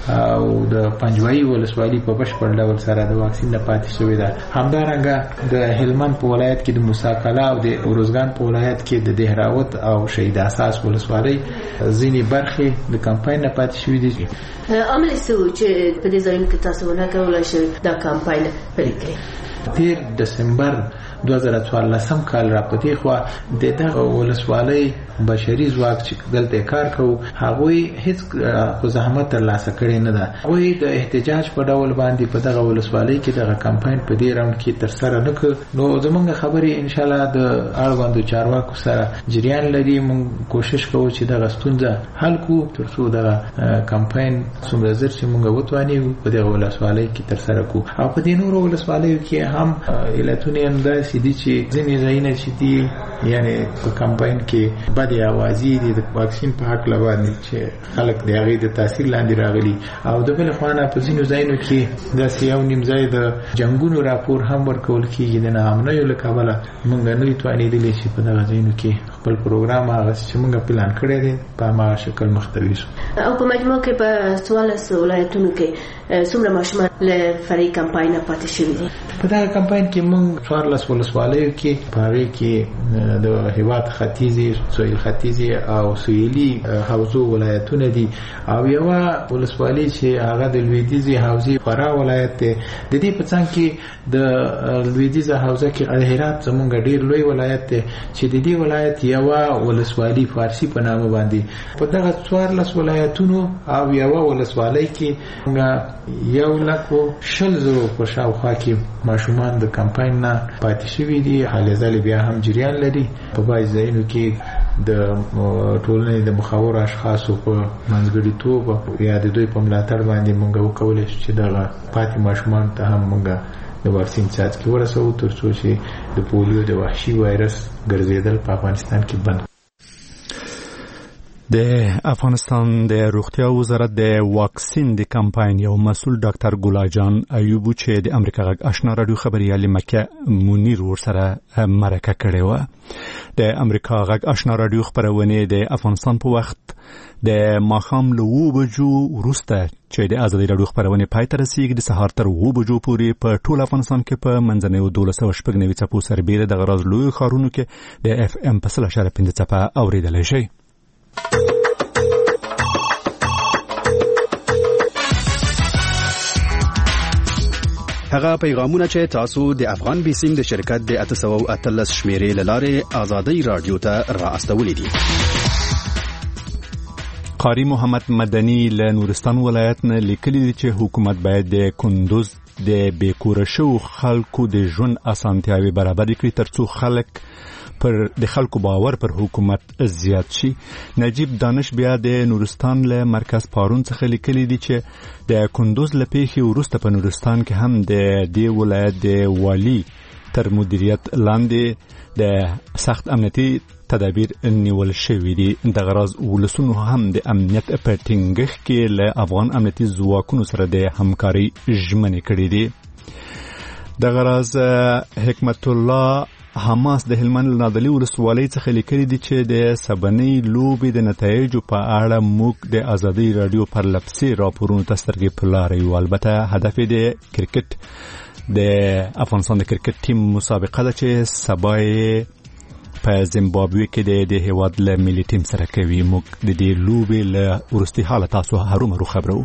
او د پنجوایي ولسوالي په بشپړ ډول سره د واکسین نه پاتې شوې ده. همدارنګه د هلمند په ولایت کې د موسی کلا او د روزګان په ولایت کې د دهراوت او شهید اساس ولسوالۍ ځینې برخې د کمپاین نه پاتې شوې دي. عامل څه چې په دې ځایونو کې تاسو ونه کولای شئ دا کمپاین پلي کړئ؟ تیر دسمبر دوه زره څوارلسم کال راپدې خو د دغه ولسوالۍ بشري ځواک چې دلته کار کوي هغوی هیڅ خو زحمت ترلاسه کړی نه ده. هغوی د احتجاج په ډول باندې په دغه ولسوالۍ کې دغه کمپاین په دې راوند کې ترسره نه کړ. نو زمونږ خبرې ان شاء الله د اړوندو چارواکو سره جریان لري. موږ کوشش کوو چې دغه ستونزه حل کړو تر څو دغه کمپاین څومره زر چې موږ وتوانیو په دغه ولسوالۍ کې ترسره کړو. او په دې نورو ولسوالیو کې هم علتونه هم داسې دي چې ځینې ځایونه چې دي یعنی په کمپاین کې بدې اوازې دي د واکسین په حق باندې چې خلک د هغې د تاثیر لاندې راغلي. او د بلې خوا نه په ځینو ځایونو کې داسې یو نیم ځای د جنګونو راپور هم ورکول کېږي د ناامنیو له کبله. موږ نه یو توانېدلی چې په دغه ځایونو کې خپل پروګرام هغه چې موږ پلان کړی دی په هماغه شکل مخته ویسو. او په مجموع کې په څوارلس ولایتونو کې څومره ماشومان له فرعي کمپاین نه پاتې شوي دي؟ په دغه کمپاین کې موږ څوارلس ولسوالیو کې په هغې کې د هېواد ختیځې، سویل ختیځې او سویلي حوزو ولایتونه دي او یوه ولسوالي چې هغه د لویدیځې حوزې فرا ولایت دی. د دې په څنګ کې د لویدیځه حوزه کې هرات زموږ ډېر لوی ولایت دی چې د دې ولایت یوه ولسوالي فارسي په نامه باندې په دغه څوارلس ولایتونو او یوه ولسوالۍ کې یو لک شل زرو په شاوخوا کې ماشومان د کمپاین نه پاتې شوي دي. حالې ځلې بیا هم جریان لري. په بعضې ځایونو کې د ټولنې د مخورو اشخاصو په منځګړیتوب یا د دوی په ملاتړ باندې موږ وکولی شو چې دغه پاتې ماشومان ته هم موږ د واکسین څاڅکي ورسوو تر څو چې د پولیو د وحشي وایرس ګرځېدل په افغانستان کې بند. د افغانستان د روغتیا وزارت د واکسین د کمپاین یو مسول ډاکټر ګلاجان ایوب چې د امریکا غږ آشنا رادیو خبريال مکه منیر ورسره مرکه کړې و. د امریکا غږ آشنا رادیو خبرونه د افغانستان په وخت د ماښام له اوه بجو وروسته چې د ازادي رادیو خبرونه پای ته رسیږي د سهار تر اوه بجو پورې په ټول افغانستان کې په منځنیو دولس سوه شپږ نوي څپو سربیره د غراز لوی ښارونو کې د اف ام په سل اشاره پنځه څپه اوریدلی شي. هغه پیغامونه چې تاسو د افغان بیسیم د شرکت د اته سوه او اتلس شمیرې له لارې ازادي رادیو ته را استولې دي. قاری محمد مدني له نورستان ولایت نه لیکلي دي چې حکومت باید د کندوز د بیکوره شو خلکو د ژوند اسانتیاوي برابر کړي ترڅو خلک پر د خلکو باور پر حکومت زیات شي. نجیب دانش بیا د نورستان له مرکز پارون څخه لیکلي دي چې د کندوز له پیښې وروسته په نورستان کې هم د دې ولایت د والی تر مدیریت لاندې د سخت امنیتي تدابیر نیول شوي دي. د غراز ولسونو هم د امنیت په ټینګښت کې له افغان امنیتي ځواکونو سره د همکاري ژمنې کړې دي. د غراز حکمت الله حماس د هلمند نادلي ولسوالۍ څخه لیکلي دي چې د سبنۍ لوبې د نتایجو په اړه موږ د ازادي رادیو پر لپسې راپورونو ته سترګې په لاره یو. البته هدف د کرکټ د افغانستان د کرکټ ټیم مسابقه ده چې سبا په زیمبابوې کې د د هیواد له ملي ټیم سره کوي. موږ د دې لوبې له وروستي حاله تاسو هرومرو خبرو.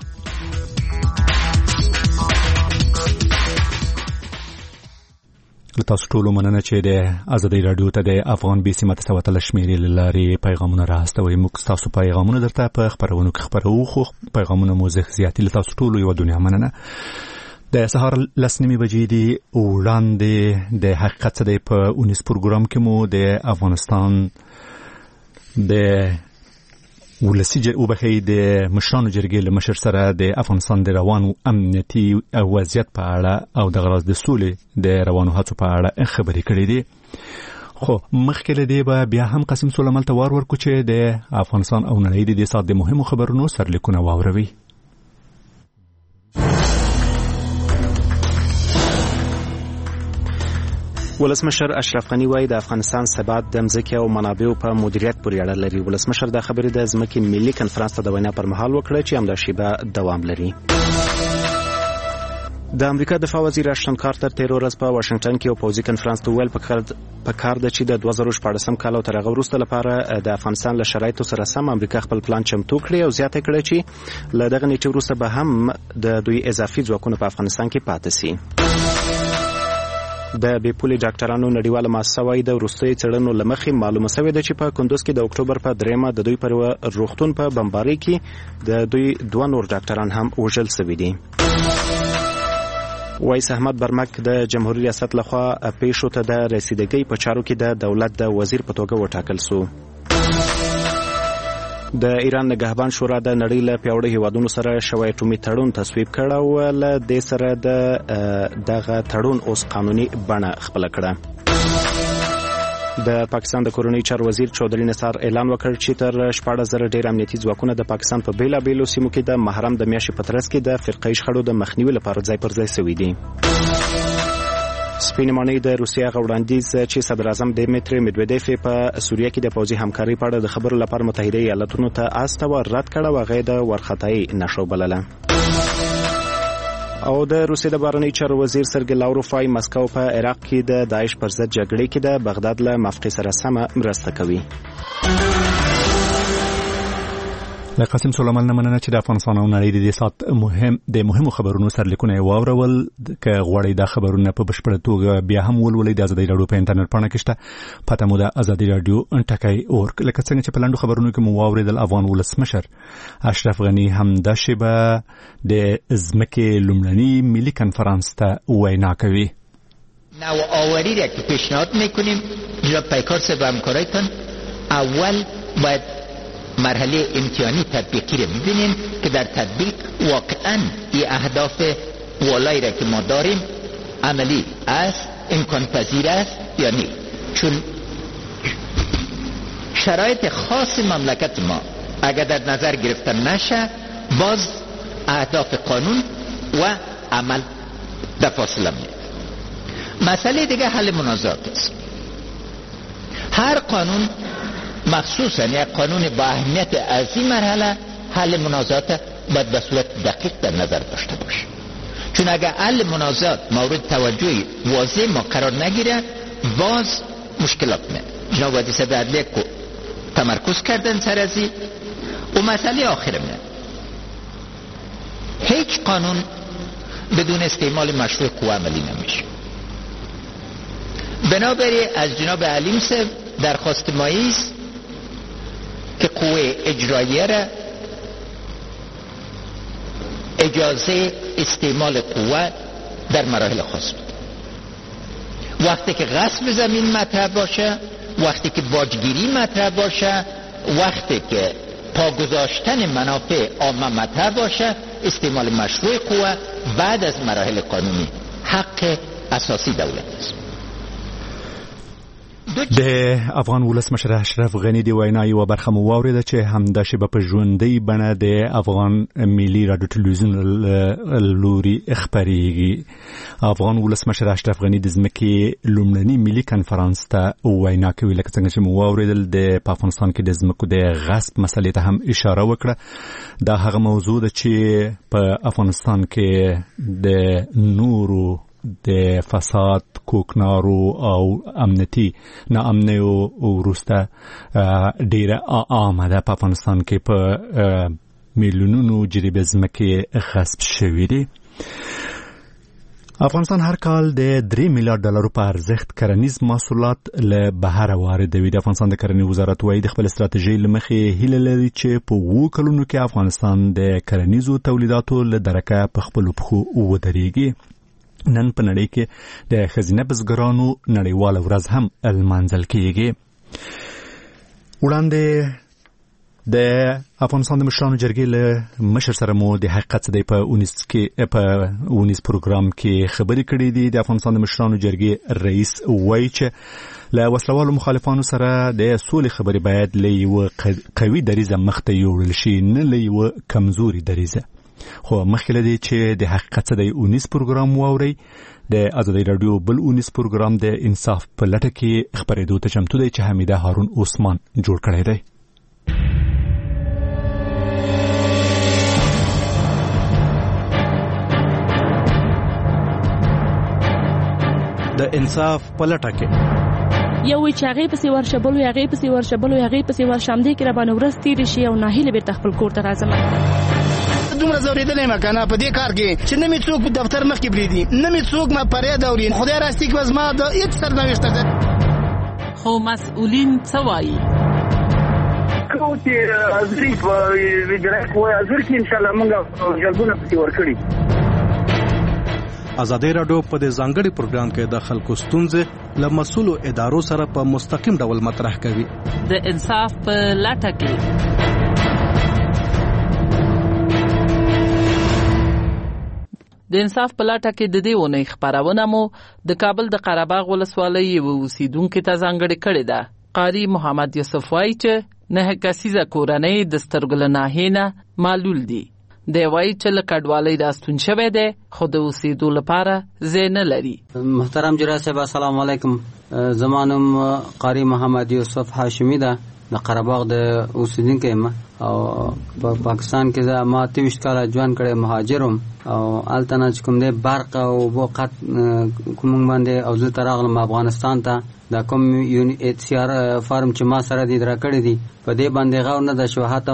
تاسو ټول مننه چې د آزادۍ رادیو ته د افغان بي سي متساوته لشمیري لاري پیغامونه راستوي. موږ تاسو پیغامونه درته په خبرونو کې خبرو خو پیغامونه مو زه زیاتې تاسو ټول یو دنیا مننه. د سهار لسنیمې بجې دی وړاندې د حقیقت څخه په اونیس پروګرام کې مو د افغانستان د ولسی وبخې د مشرانو جرګې له مشر سره د افغانستان د روانو امنیتي وضعیت په اړه او د غراض د سولې د روانو هڅو په اړه خبرې کړې دي. خو مخکې له دې به بیا هم قاسم سلیمان ته وار ورکو چې د افغانستان او نړۍ د سات د مهمو خبرونو سرلیکونه واوروي. ولسمشر اشرف غنی وایي د افغانستان ثبات د ځمکې او منابعو په مدیریت پورې اړه لري. ولسمشر دا خبرې د ځمکې ملي کنفرانس ته د وینا پر مهال وکړه چې همدا شیبه دوام لري. د امریکا دفاع وزیر اشتن کارتر تیر ورځ په واشنگټن کې یو پوځي کنفرانس ته ویل په کار ده چې د دوه زره شپاړسم کال تر هغه وروسته لپاره د افغانستان له شرایطو سره سم امریکا خپل پلان چمتو کړي او زیاته کړي چې له دغه نیټې وروسته به هم د دوی اضافي ځواکونه په افغانستان کې پاتې سي. د بیپولي ډاکټرانو نړیواله مؤسسه وايي د وروستیو څېړنو له مخې معلومه شوې ده چې په کندوز کې د اکتوبر په دریمه د دوی پر روغتون په بمبارۍ کې د دوی دوه نور ډاکټران هم وژل شوي دي. وایس احمد برمک د جمهوریت ریاست لخوا پیښو ته د رسیدګۍ په چارو کې د دولت د وزیر په توګه وټاکل شو. د ایران نگهبان شورا د نړۍ له پیاوړو هیوادونو سره شوی اټومي تړون تصویب کړ او له دې سره د دغه تړون اوس قانوني بڼه خپل کړه. د پاکستان د کورنۍ چارو وزیر چودري نثار اعلان وکړ چې تر شپږ زره ډیر امنیتي ځواکونه د پاکستان په بیلابیلو سیمو کې د محرم د میاشتې په ترڅ کې د فرقه شخړو د مخنیوي لپاره ځای پر ځای شوي دي. سپین مانی د روسیا غوړاندیز چې صدر اعظم دیمیتری میدویدیف په سوریه کې د پوځي همکاري په اړه د خبرو لپاره متحده ایالاتونو ته استو رد کړه او غي د ورختای نشو بلله. او د روسیې د بهرنی چارو وزیر سرګی لاوروف وايي مسکو په عراق کې د داعش پر ضد جګړې کې د بغداد له موافقې سره سم مرسته کوي. له قاسم سلیمان مننه چې د افغانستان او نړۍ د سات مهم د مهمو خبرونو سرلیکونه واورول. ک غوړې د خبرونو په بشپړ توګه بیا هم ولولې د آزادۍ رادیو په انټرنیټ باندې کېشته پته مو د آزادۍ رادیو انټکای اور لکه څنګه چې په لاندو خبرونو کې مو واوریدل. افغان ولسمشر اشرف غنی هم د شبه د ازمکه لومړنی ملي کنفرانس ته وینا کوي. نو آوری را که پیشنهاد میکنیم جناب پیکار صاحب همکارایتان اول باید مرحله امتحانی تطبیقی رو ببینیم که در تطبیق واقعا این اهداف والایی را که ما داریم عملی است، امکان پذیر است یا نه. چون شرایط خاص مملکت ما اگر در نظر گرفته نشه باز اهداف قانون و عمل در فاصله میاد. مسئله دیگه حل منازعات است. هر قانون مخصوصا یک قانون با اهمیت از این مرحله حل منازعات باید به صورت دقیق در نظر داشته باشه. چون اگر حل منازعات مورد توجه واضح ما قرار نگیره باز مشکلات میاد. جناب وزیر صدر عدلیه کو تمرکز کردن سر از این و مسئله آخر میاد. هیچ قانون بدون استعمال مشروع قوه عملی نمیشه. بنابراین از جناب علیم صاحب درخواست مایی است که قوه اجراییه را اجازه استعمال قوه در مراحل خاص بده. وقتی که غصب زمین مطرح باشه، وقتی که باجگیری مطرح باشه، وقتی که پاگذاشتن منافع عامه مطرح باشه، استعمال مشروع قوه بعد از مراحل قانونی حق اساسی دولت است. د افغان ولسمشر اشرف غنی دی وینا یو برخه مو واوریده چې همدا شبه په ژوندۍ بڼه د افغان ملي رادیو ټلویزیون لوري خبريږي. افغان ولسمشر اشرف غنی د ځمکې لومړنی ملي کنفرانس ته وینا کوي. لکه څنګه چې مو واوریدل د افغانستان کې د ځمکو د غصب مسلې ته هم اشاره وکړه. دا هغه موضوع ده چې په افغانستان کې د نورو د فساد کوکنارو او امنیتي ناامنۍ وروسته ډیره عامه ده په افغانستان کې په میلیونونو جریبې ځمکې غصب شوي دي. افغانستان هر کال د درې میلیارډ ډالرو په ارزښت کرنیز محصولات له بهره واردوي. د افغانستان د کرنې وزارت وايي د خپل ستراتیژۍ له مخې هیله لري چې په اووه کلونو کې افغانستان د کرنیزو تولیداتو له درکه په خپلو پښو ودرېږي. نن په نړۍ کې د ښځینه بزګرانو نړیواله ورځ هم لمانځل کېږي. وړاندې د افغانستان د مشرانو جرګې له مشر سره مو د حقیقت څه دی په اونیس کې په اونیس پروګرام کې خبرې کړې دي. د افغانستان د مشرانو جرګې رئیس وایي چې له وسلوالو مخالفانو سره د سولې خبرې باید له یوه قوي دریځه مخته یوړل شي، نه له یوه کمزوري دریځه. خو مخکې له دې چې د حقیقت څه دی اونیس پروګرام واورئ، د ازادي راډیو بل اونیس پروګرام د انصاف په لټه کې خبرېدو ته چمتو دی چې حمیده هارون عثمان جوړ کړی دی. د انصاف په لټه کې یو چې هغه پسې ورشبلو هغه پسې ورشبلو هغه پسې ورشم دي کې را باندې ورس تیر شي او ناهیله به تخپل کور ته راځم. دومره زوریدلې مکنه په دې کار کې چې نه می څوک په دفتر مخ کې بریدي، نه می څوک ما پرې دوري. خدای راستي کې وزما د هیڅ سرنوشت ده. خو مسؤلین څه وایي؟ کوم چې ازري په ویډرک وای ازر کې ان شاء الله موږ جلبونه پسې ورکړي. ازادي راډیو په دې ځانګړي پروګرام کې د خلکو ستونزې له مسؤلو ادارو سره په مستقیم ډول مطرح کوي. د انصاف په لټه کې د انصاف په لټه کې د دې ونې خبرونه مو د کابل د قره باغ ولسوالۍ یو اوسیدونکو ته ځانګړې کړې ده. قاری محمد یوسف وایي چې نه کسیزه کورنۍ د سترګل ناهینه معلول دي. دی وایي چې له کډوالۍ راستون شوی دی خو د اوسېدو لپاره ځای نه لري. محترم جرا صاحب السلام علیکم. زما نوم قاری محمد یوسف هاشمی ده، د قره باغ د اوسیدونکی یم او په پاکستان کې زه ما اته ویشت کاله ژوند کړی، مهاجر وم او هلته نه چې کوم دی برق او اوبو قط کوم باندې او زه ته راغلم افغانستان ته. دا کوم یو ایچ سی آر فارم چې ما سره دي درا کړی دي په دې باندې غو نه د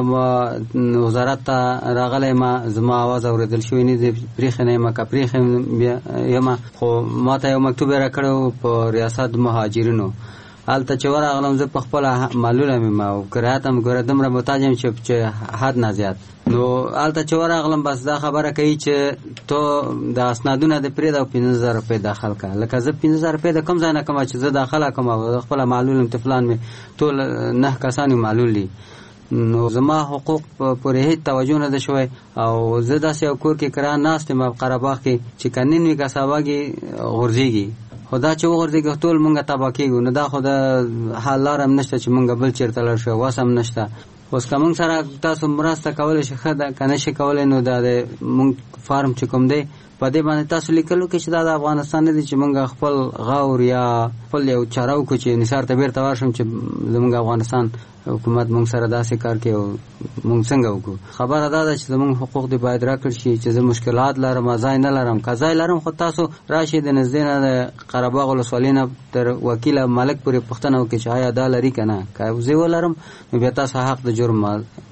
شوهاته وزارت ته راغلی، ما زما आवाज اوریدل شوی نه دی پریخ نه ما کپریخ یم. خو ما ته یو مکتوب را کړو په ریاست مهاجرینو. حالته چې ورغلم زه په خپل معلومه مې او قراتم ګوره دمره محتاج یم چې حد نه زیات. نو حالته چې ورغلم بس دا خبره کوي چې ته د اسنادونه د پرې د پنځه زره روپۍ داخل کا، لکه زه پنځه زره روپۍ د کوم ځای نه کوم چې زه داخله کوم او خپل معلوم طفلان مې ټول نه کسان معلول دي. نو زما حقوق پورې هیڅ توجه نه ده شوی او زه داسې یو کور کې کرا ناست یم په قره باغ کې چې کنین وي کساواږي غورځېږي. خدا چې وغورځېږي ټول مونږ تباه کېږو. نو دا خو د حال لار هم نشته چې مونږ بل چېرته لاړ شو، وس هم نشته. اوس که مونږ سره تاسو مرسته کولی شئ ښه ده، که نه شئ کولی نو دا د مونږ فارم چې کوم دی په دې باندې تاسو لیکلو کې چې دا د افغانستان نه دي چې مونږ خپل غور یا خپل یو چاره وکړو چې نثار ته بیرته ورشم چې زمونږ افغانستان حکومت مونږ سره داسې کار کوي او مونږ څنګه وکړو. خبره دا ده چې زمونږ حقوق دې باید راکړل شي چې زه مشکلات لرم، ځای نه لرم. که ځای لرم خو تاسو راشئ د نږدې نه د قره باغ ولسوالۍ نه تر وکیل ملک پورې پوښتنه وکړئ چې آیا دا لري که نه. که زه ولرم نو بیا تاسو حق د جرم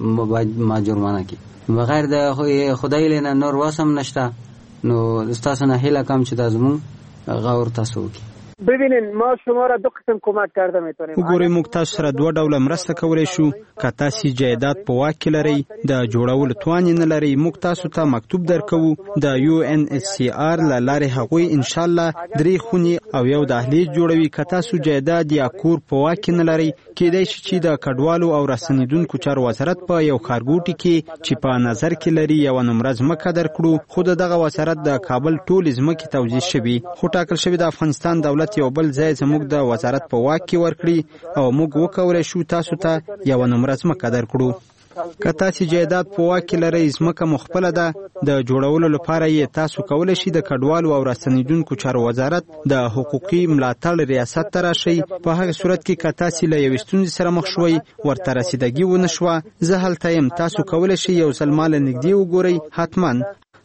ما جرمانه کړي. بغیر د خدای نه نور وس هم نشته. نو تاسو نه هیله کوم چې دا زموږ غور تاسو وکړي. ببینین ما شما را دو قسم کمک کرده میتونیم. وګورئ موږ تاسو سره دوه ډوله مرسته کولی شو. که تاسو جایداد په واک کې لرئ، د جوړولو توان نه لرئ، موږ تاسو ته مکتوب درکوو. د یو ان ایچ سی آر له لارې هغوی ان شاء الله درې خونې او یو دهلیز جوړوي. که تاسو جایداد یا کور په واک کې نه لرئ، کېدای شي چې د کډوالو او راستنیدونکو چارو وزارت په یو ښارګوټي کې چې په نظر کې لري یوه نمره ځمکه درکړو. خو د دغه وزارت د کابل ټولې ځمکې توزیع شوي، خو ټاکل شوي د افغانستان دولت یو بل ځای زموږ د وزارت په واک کې ورکړي او موږ وکولی شو تاسو ته یوه نمره ځمکه درکړو. که تاسو جایداد په واک کې لرئ، ځمکه مو خپله ده، د جوړولو لپاره یې تاسو کولی شئ د کډوالو او راستنیدونکو چارو وزارت د حقوقي ملاتړ ریاست ته راشئ. په هغه صورت کې که تاسو له یوې ستونزې سره مخ شوئ، ورته رسیدګي ونه شوه، زه هلته یم، تاسو کولی شئ یو ځل ما له نږدې وګورئ. حتما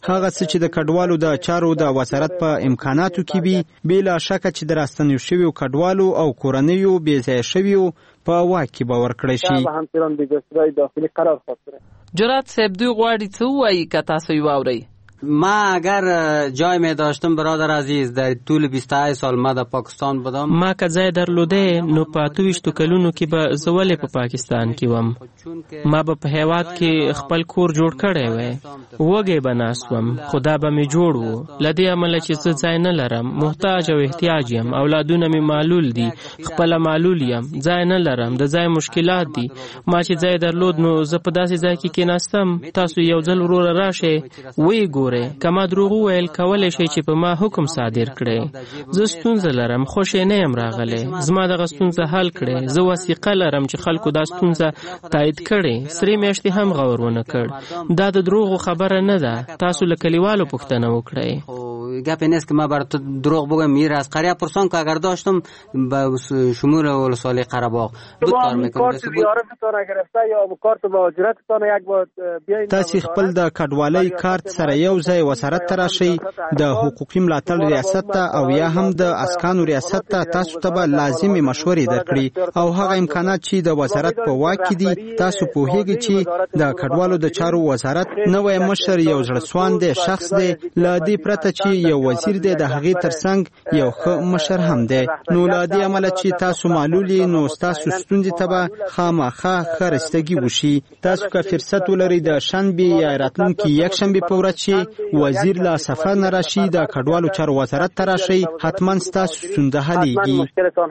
هغه څه چې د کډوالو د چارو د وزارت په امکاناتو کې وي بلا شک چې د راستنیو شویو کډوالو او کورنیو بې ځایه شویو په واک کې به ورکړی شي. جرأت صاحب دوی غواړي څه ووایي که تاسو یې واورئ؟ ما اگر جای می داشتم برادر عزیز در طول بیست و هشت سال ما در پاکستان بودم، ما که ځای درلوده نو په اته ویشتو کلونو کې به زه ولې په پاکستان کې وم. ما به په هیواد کې خپل کور جوړ کړی وی، وږی به ناست وم، خو دا به مې جوړ و. له دې امله چې زه ځای نه لرم، محتاج او احتیاج یم، اولادونه مې معلول دي، خپله معلول یم، ځای نه لرم، د ځای مشکلات دي. ما چې ځای درلود نو زه په داسې ځای کې کېناستم. تاسو یو ځل وروره راشئ ویې ګورئ، کما دروغ وویل کولی شئ چې په ما حکم صادر کړئ. زه ستونزه لرم، خوشې نه یم راغلی، زما دغه ستونزه حل کړئ. زه وثیقه لرم چې خلکو دا ستونزه تایید کړې، سرې میاشتې هم غور ونه کړ. دا د دروغو خبره نه ده، تاسو له کلیوالو پوښتنه وکړئ. گپ این است که ما برای تو دروغ بگم. میر از قریه پرسان که اگر داشتم به شمول ولسوالی قره‌باغ بود کار میکنم. تاسو خپل د کډوالۍ کارت سره یو ځای وزارت ته راشئ، د حقوقي ملاتړ ریاست ته او یا هم د اسکانو ریاست ته تاسو ته به لازمي مشورې درکړي او هغه امکانات چې د وزارت په واک کې دي. تاسو پوهیږئ چې د کډوالو د چارو وزارت نوې مشر یو زړسوان دی شخص دی، ل دې پرته چې یو وزیر دی د هغې ترڅنګ یو ښه مشر هم دی. نو له دې امله چې تاسو معلول یې نو ستاسو ستونزې ته به خامخا ښه رسیدګي وشي. تاسو که فرصت ولرئ د شنبې یا راتلونکي یکشنبې په ورځ چې وزیر له سفر نه راشي د کډوالو چارو وزارت ته راشئ، حتما ستاسو ستونزه حلیږي.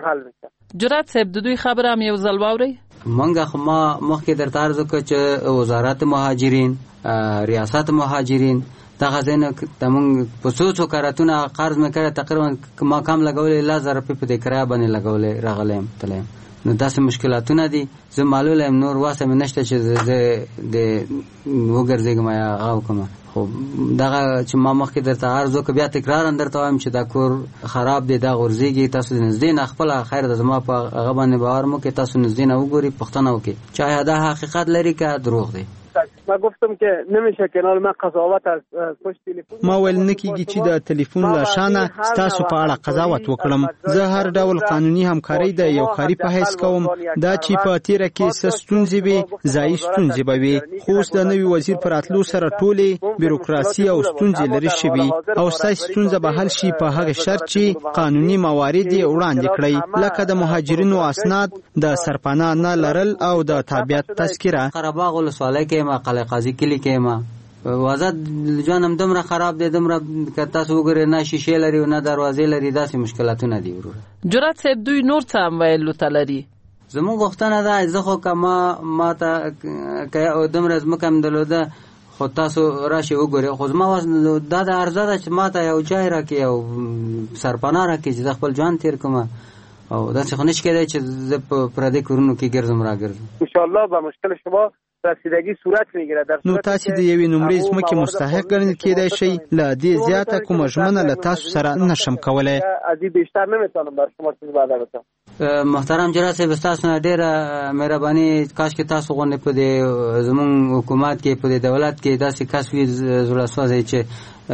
جرأت صاحب د دوی خبره هم یو ځل واورئ. منګه خو ما مخکې درته عرض وکړه چې وزارت مهاجرین، ریاست مهاجرین دغه ځینې زموږ په څو څو کارتونه قرض مې کړی، تقریبا ما کم لګولی لس زره روپۍ په دې کرایه باندې لګولی راغلی یم تللی یم. نو داسې مشکلاتونه دي. زه معلول یم، نور واسه مې نشته چې زه د وګرځېږم یا هغه وکړم. خو دغه چې ما مخکې درته عرض وکړه بیا تکرارا درته وایم چې دا کور خراب دی، دا غورځېږي. تاسو د نږدې نه خپله خیر ده زما په هغه باندې باور مو کې، تاسو نږدې نه وګورئ، پوښتنه وکړئ چې آیا دا حقیقت لري که دروغ دی. ما گفتم که نمیشه کنار من قضاوت از پشت تلفن. ما ویل نکیږي چې د ټلیفون له شانه ستاسو په اړه قضاوت وکړم. زه هر ډول قانوني همکاري د یو ښاري په حیث کوم. دا چې په تیره کې څه ستونزې وي ځایي ستونزې به وي، خو اوس د نوي وزیر په راتلو سره ټولې بیروکراسي او ستونزې لرې شوي او ستاسو ستونزه به حل شي په هغه شرط چې قانوني موارد یې وړاندې کړئ، لکه د مهاجرینو اسناد، د سرپناه نه لرل او د تابعیت تذکره. قره‌باغ ولسوالۍ کې ما قلعه قاضي کلی کې ما وضعیت جانم دومره خراب دی، دومره که تاسو وګورئ نه شیشې لري او نه دروازې لري، داسې مشکلاتونه دي. وروره جرأت صاحب دوی نور څه هم ویلو ته لري؟ زموږ غوښتنه ده زه خو که ما ما ته که دومره ځمکه م درلوده خو تاسو راشئ وګورئ، خو زما دا د عرضه ده چې ما ته یو ځای راکړي، یو سرپناه راکړي چې زه خپل ژوند تېر کړم. او داسې خو نشي کېدی چې زه په پردي کورونو کې ګرځم راګرځم. انشاءالله به مشکل شما رسیدگی صورت میگیره. در نو تاسو د یوې نمرې ځمکې مستحق ګڼل کېدای شئ. له دې زیاته کومه ژمنه له تاسو سره نشم کولی. از دې بیشتر نمیتونم بر شما چیز وعده وکړم. محترم جناب صاحب تاسو نه ډېره مهرباني، کاش کې تاسو غونډې په دې زموږ حکومت کې په دې دولت کې داسې کس وي زړهسوځی چې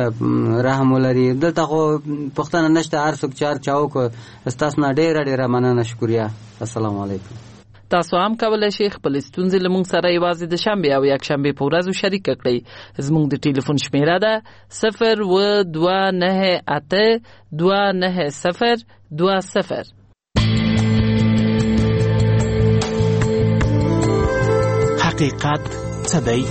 رحم ولري. دلته خو پښتنه نشته، هر څوک چې هر چا وکړه. تاسو نه ډېره ډېره مننه، شکریه. السلام علیکم. تاسو هم کولی شئ خپل ستونزې له موږ سره یوازې د شنبې او یکشنبې په ورځو شریکه کړئ. زموږ د ټلیفون شمیره ده صفر و دوه نهه اته دوه نهه صفر دوه صفر. حقیقت څه دی؟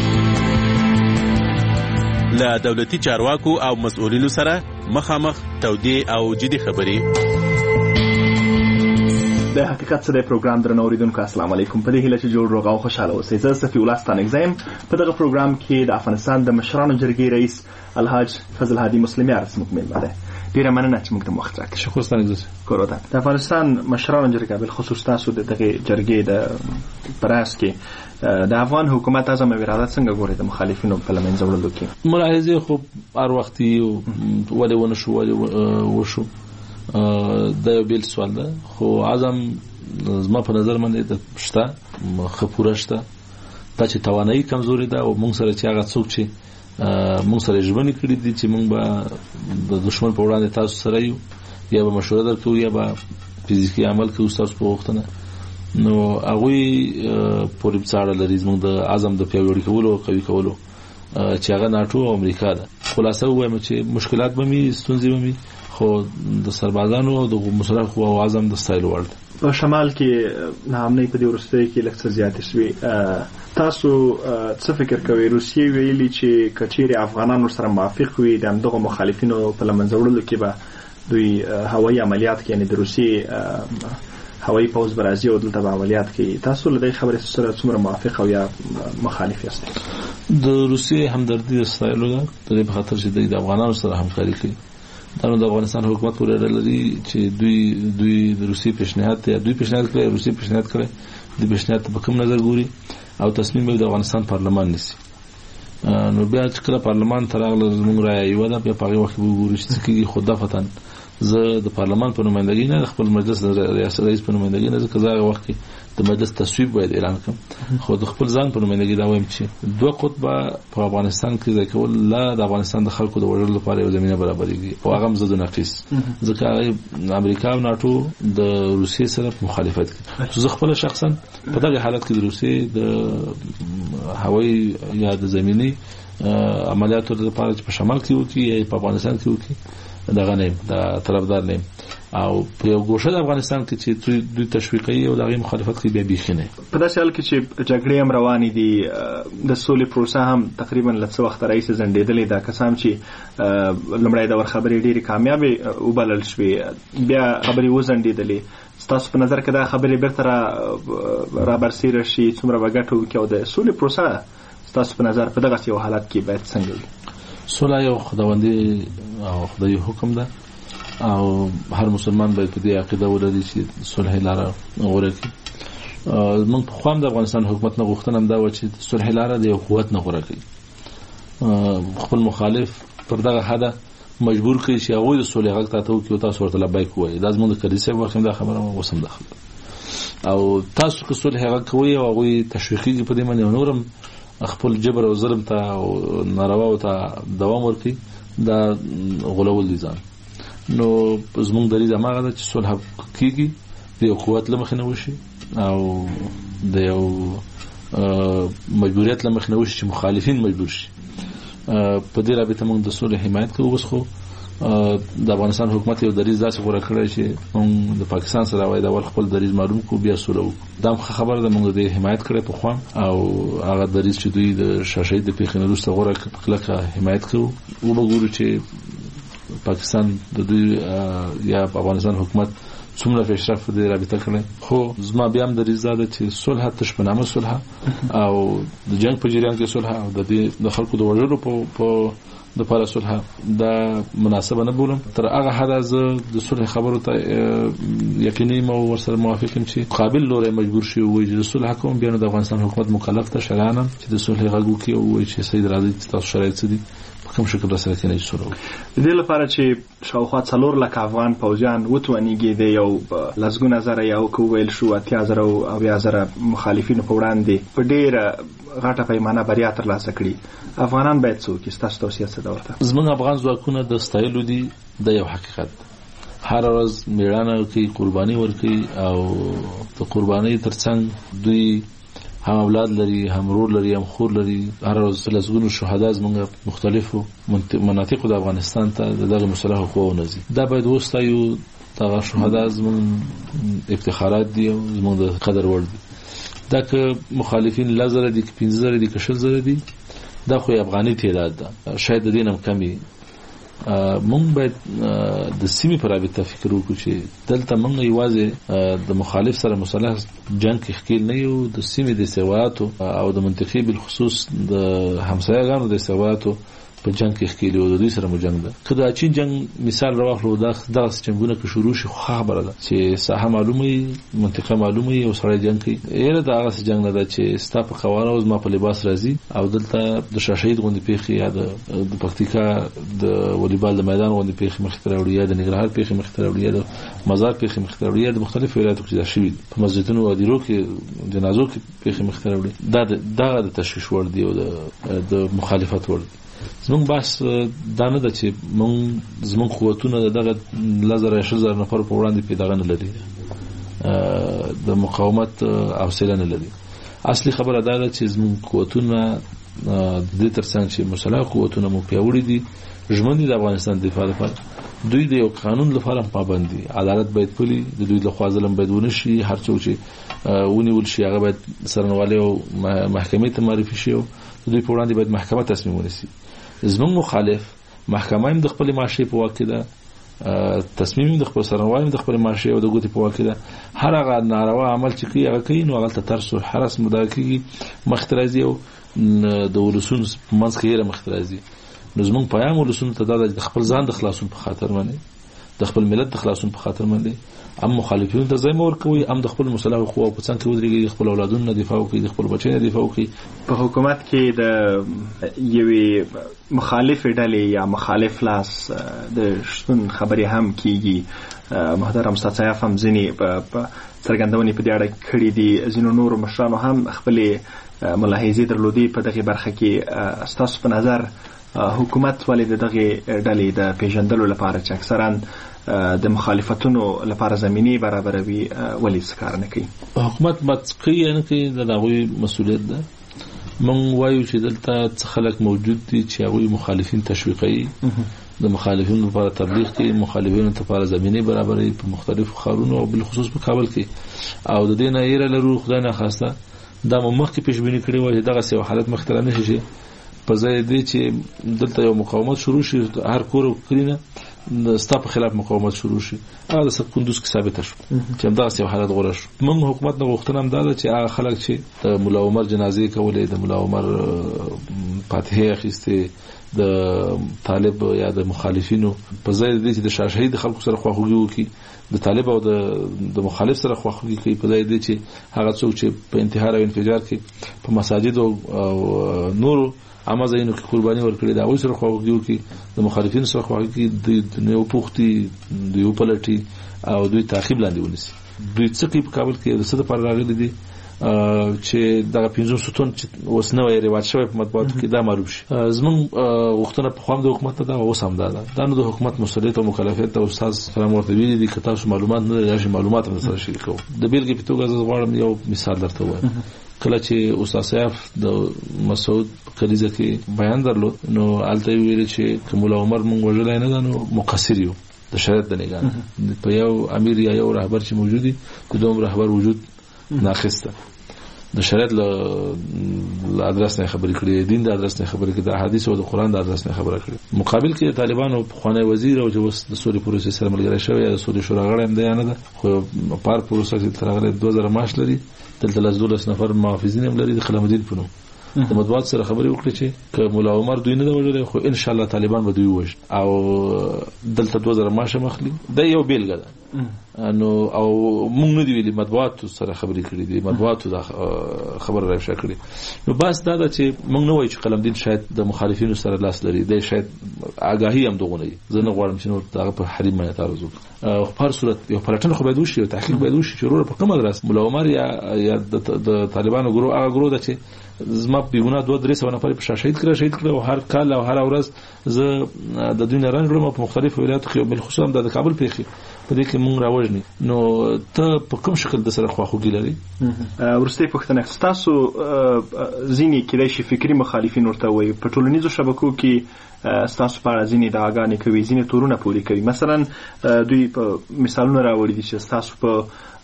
له دولتي چارواکو او مسؤلینو سره مخامخ تودې او جدي خبرې. د حقیقت څه دی پروګرام درنو اوریدونکو، السلام علیکم. په دې هیله چې جوړ روغ او خوشاله اوسئ. زه صفي الله ستانکزیم. په دغه پروګرام کې د افغانستان د مشرانو جرګې رئیس الحاج فضل هادي مسلمیار زموږ میلمه دی. ډیره مننه چې موږ ته وخت راکړئ. شکر ستاسو کوروته. د افغانستان مشرانو جرګې بل خصوص تاسو د دغه جرګې د پراس کې د افغان حکومت اعظم ارادت څنګه ګوري د مخالفینو په لمنځه وړلو کې؟ ملاحظه خو هر وخت ولې ونه شو ولې وشو دا یو بیل سوال ده، خو اعظم زما په نظر باندې د شته خپوره شته دا چې توانایي کمزوري ده او موږ سره چې هغه څوک چې موږ سره ژمنې کړې دي چې موږ به د دشمن په وړاندې تاسو سره یو، یا به مشوره درکو یا به فزیکي عمل کوو تاسو په وختونه. نو هغوی پورې څاړه لري زموږ د عزم د پیاوړي کولو او قوي کولو چې هغه ناټو او امریکا ده. خلاصه وایم چې مشکلات به مي ستونزې به مي، خو د سربازانو او د مسلح قوا او عزم د ستایل ورد. په شمال کې ناامنۍ په دې وروستۍ کې لږ څه زیاتې شوې. تاسو څه فکر کوئ؟ روسیې ویلي چې کچېرې افغانان ورسره موافق وي د همدغو مخالفینو په له منځه وړلو کې به دوی هوایي عملیات کوي، یعنې د روسیې هوایي پوځ به راځي او دلته به عملیات کوي. تاسو له دې خبرې سره څومره موافق او یا مخالف یاست؟ د روسیې همدردي د ستایلو ده، د دې په خاطر چې دوی د افغانانو سره همکاري کوي. دا نو د افغانستان حکومت پورې اړه لري چې دوی دوی د روسیې پیشنهاد ته دوی پیشنهاد کړي، روسیې پیشنهاد کړي، د پیشنهاد په کوم نظر ګوري او تصمیم به د افغانستان پارلمان نیسي. نو بیا چې کله پارلمان ته راغله زموږ رایه یوه ده، بیا په هغې وخت کې به وګورو چې څه کېږي. خو دفتن زه د پارلمان په نمایندګۍ نه، د خپل مجلس د رئیس په نمایندګۍ نه، ځکه زه هغه وخت کې د مجلس تصویب باید اعلان کړم، خو د خپل ځان په نمایندګۍ دا وایم چې دوه قطبه په افغانستان کې ځای کول لا د افغانستان د خلکو د وژلو لپاره یو زمینه برابرېږي او هغه هم ضد نقیص، ځکه امریکا او ناټو د روسیې سره مخالفت کوي. زه خپله شخصا په دغه حالت کې د روسیې د هوایي یا د زمیني عملیاتو لپاره چې په شمال کې وکړي یا په افغانستان کې وکړي دغه نه د طرفدار نه، او په یو ګوشه د افغانستان کې چې دوی تشویقي او دغه مخالفت کوي بیا بیخي نه. په داسې حال کې چې جګړې هم روانې دي، د سولې پروسه هم تقریبا له څه وخته راهیسې ځنډېدلې ده. کسان چې لومړی دور خبرې ډېرې کامیابې وبلل شوې، بیا خبرې وځنډېدلې. ستاسو په نظر کې دا خبرې بیرته را برسېره شي څومره به ګټه وکړي او د سولې پروسه ستاسو په نظر په دغسې یو حالت کې باید څنګه وي؟ سوله یو خداوندي او خدای حکم ده او هر مسلمان باید په دې عقیده ولري چې صلح لاره غوره کړي. موږ په خوام د افغانستان حکومت نه غوښتنه هم دا و چې صلح لاره د یو قوت نه غوره کړي، خپل مخالف پر دغه حده مجبور کړي چې هغوی د صلح غږ ته وکړي او تاسو ورته لبیک ووایي. دا زموږ د کدي صاحب وخت دا خبره اوس هم ده، او تاسو که صلح غږ کوئ او هغوی تشویقېږي په دې باندې او نور هم خپل جبر او ظلم ته او نارواو ته دوام ورکړي، دا غولول دي ځان. نو زموږ دریځ هماغه ده چې صلح کېږي د یو قوت له مخې نه وشي او د یو مجبوریت له مخې نه وشي چې مخالفین مجبور شي. په دې رابطه موږ د صلح حمایت کوو. اوس خو د افغانستان حکومت یو دریځ داسې غوره کړی چې موږ د پاکستان سره وایي د اول خپل دریځ معلوم کړو بیا صلح وکړو. دا خبره ده، موږ د حمایت کړی په خوان او هغه دریځ چې دوی د شاشۍ د پیښې نه وروسته غوره کلکه حمایت کوو. وبګورو چې پاکستان د دوی یا افغانستان حکومت څومره پیشرفت دی رابطه کړي. خو زما بیا هم دریځ ده چې صلح تش په نامه صلح او د جنگ په جریان کې صلح او د دې د خلکو د وژلو په د لپاره صلح دا مناسبه نه بولم. تر هغه حد زه د صلح خبرو ته یقیني مو ورسره موافق یم چې قابل لوري مجبور شي وایي چې صلح کوم، بیا نو د افغانستان حکومت مکلف ته شرعاً چې د صلح غږ وکړي او وایي چې سید راځي چې تاسو شرایط دي په کوم شکل سره کې نه صلح د دې لپاره چې شاوخوا څلور لک افغان پوځیان وتوانیږي د یو لسګونه زره یا ویل شو اتیا زره او بیا زره مخالفینو په وړاندې په ډېره غټه پیمانه بریا ترلاسه کړي. افغانان باید څه وکړي؟ ستاسو توصیه څه ده ورته؟ زموږ افغان ځواکونه د ستایلو دي د یو حقیقت، هر ورځ میړانه کوي، قرباني ورکوي او د قربانۍ ترڅنګ دوی هم اولاد لري، هم ورور لري، هم خور لري. هر ورځ لسګونو شهدا زموږ مختلفو مناطقو د افغانستان ته دغه مسلح قوو نه ځي. دا باید وستایو. دغه شهدا زموږ افتخارات دي او زموږ د قدر وړ دي. دا که مخالفین لزر دي که پنځه زره دي که شل زره دي، دا خو افغاني تعداد ده، شاید د دې نه کمی. مونږ باید د سیمې پر رابطه فکر وکړو چې دلته مونږ یوازې د مخالف سره مسلح جنگ کې ښکیل نه یو، د سیمې د استوایاتو او د منطقې بالخصوص د همسایه‌ګانو د استوایاتو په جنگ کې ښکیل یو، د دوی سره مو جنگ ده. که د چین جنگ مثال راواخلو، دغه جنګونه که شروع شي خو خبره ده چې ساحه معلومه وي، منطقه معلومه وي او سړی جنگ کوي. ایره دغه جنگ نه ده چې ستا په قواره او زما په لباس راځي او دلته د شاشید غوندې پیښې یا د پکتیکا د والیبال د میدان غوندې پیښې مخې ته راوړي یا د ننګرهار پیښې مخې ته راوړي یا د مزار پیښې مخ ته وړي د مختلفو ولایتو کې شوي په مسجدونو او دیرو کې جنازو کې پیښې مخ ته وړي دا د د تشویش وړ دی او د مخالفت وړ دی. زمونږ بحث دا نه ده چې مونږ زمونږ قوتونه دغه لزر شزر نفر په وړاندې پیدا نه لري د مقاومت حوصله نه لري. اصلي خبره دا ده چې زمونږ قوتونه د دې ترڅنګ چې مسلح قوتونه مو پیاوړي دي ژمن دي د افغانستان دفاع لپاره دوی د یو قانون لپاره پابند دي. عدالت باید پلي د دوی له خوا ظلم باید ونشي هر څوک چې ونیول شي هغه باید سرنوالي او محکمې ته معرفي شي او دوی په وړاندې باید محکمه تصمیم ونیسي. زمونږ مخالف محکمه هم د خپل معاشي په واک کې ده تصمیم د خپل سرنوالي د خپل معاشي او د ګوتې په واک کې ده. هر هغه ناروا عمل چې کوي هغه کوي نو هغه ته ترس او حرس مدعا کیږي مخترازي او د ولسون منځ کې یې مخترازي. نو زمونږ پیغام ولسون ته دا د خپل ځان د خلاصون په خاطر باندې د خپل ملت د خلاصون په خاطر باندې هم مخالفینو ته ځای ورکوي هم د خپل مسلح قوا په څنګه ودرېږي خپل اولادونو دفاع کوي د خپل بچو نه دفاع کوي. په حکومت کې د یوې مخالف ډلې یا مخالف لاس د شتون خبرې هم کیږي. محترم استاد صاحب هم ځینې په څرګندونې په دې اړه کړې دي ځینو نور مشرانو هم خپل ملاحظې درلودې په دغه برخه کې. ستاسو په نظر حکومت ولې د دغه ډلې د پیژندلو لپاره چې اکثرا د مخالفتونو لپاره زمینه برابروي ولې څه کار نه کوي؟ حکومت باید کوي نه کوي د هغوی مسؤلیت ده. مونږ وایو چې دلته څه خلک موجود دي چې هغوی مخالفین تشویقوي د مخالفینو لپاره تبلیغ کوي مخالفینو لپاره زمینه برابروي په مختلفو ښارونو او بالخصوص په کابل کې او د دې نه یې لرو خدای نه خواسته دا مخکې پیشبیني کړې وای دغه څه حالت مخ ته نه شي په ځای دی چې دلته یو مقاومت شروع شي هر کور کړینه ستا په خلاف مقاومت شروع شي هغه د سکوندوس کې ثابت شو چې دا څه حالت غوړ شو. موږ حکومت نه غوښتنه هم دا چې هغه خلک چې د مولا عمر جنازې کولې د مولا عمر فاتحه اخیسته د طالب یا د مخالفینو په ځای دی چې د شاهشهید خلکو سره خواخوږي وکړي د طالب او د مخالف سره خواخوږي کوي په ځای دی چې هغه څوک چې په انتحار او انفجار کې په مساجد او نورو اما زینو کې قرباني ورکړي دا اوس سره خواږیو کې د مخالفین سره خواږي د نو پوختي د یو پلټي او دوی تعقیب لاندې ونیسي. دوی څه کوي په کابل کې د څه پر راغلي دي چې دا پنځم ستون چې وسنوي رواج شوی په مطبوعاتو کې دا معروف شي. زمون وختونه په خوام د حکومت ته اوس هم دا دا نو د حکومت مسؤلیت او مکلفیت او استاد سلام ورته ویلي دي که تاسو معلومات نه لرئ معلومات هم سره شریکو. د بیلګې په توګه زه غواړم یو مثال درته وایم. کله چې استاد صاحب د مسعود کلیزه کې بیان درلود نو الته ویل چې کومل عمر مونږ وژلای نه نو مقصر یو د شریعت د نگاه په یو امیر یا یو رهبر چې موجودي کوم رهبر وجود ناقصه د شریعت له ادرس نه خبرې کړې دین د ادرس نه خبرې کړې د احادیث او د قران د ادرس نه خبرې کړې. مقابل کې طالبانو خانه وزیر او چې د سوري پروسې سره ملګری شوی یا د سوري شورا غړي هم دی نه ده خو پار پروسې کې ترغله دوه زره ماش لري دلته لزدولس نفر محافظین هم لري د خلمدین پونو د مطبوعات سره خبرې وکړي چې ک مولا عمر دوی نه وژل خو ان شاء الله طالبان به دوی وژ او دلته دوه زره ماشه مخلي د یو بیلګه ده نو او موږ نه دی ویلي مطبوعات سره خبرې کړې دي مطبوعات دا خبر راوښه کړې نو بس دا ده چې موږ نه وایو چې قلمدین شاید د مخالفینو سره لاس لري د شاید آگاهی هم دغه نه زه نه غواړم چې نو دا په حریم باندې تعرض وکړي. په هر صورت یو پلټنه خو باید وشي او تحقیق باید وشي چې ورور په کومه درس مولا عمر یا یا د طالبانو ګروه هغه ګروه ده چې زما بیګونه دوه درې سو نفر په شهید کړه شهید کړه او هر کال او هر ورځ زه د دوی نه رنګ په مختلفو ولایتو کې بل خصوصا د کابل پیخي په دې کې مونږ راوژني نو ته په کوم شکل د سره خواخوږي لري. ورسته پښتنه تاسو ځینی کې د شي فکری مخالفین ورته وي په ټولنیزو شبکو کې تاسو په اړه ځینی د اغانې کوي ځینی تورونه پوری کوي مثلا دوی په مثالونه راوړي دي چې تاسو په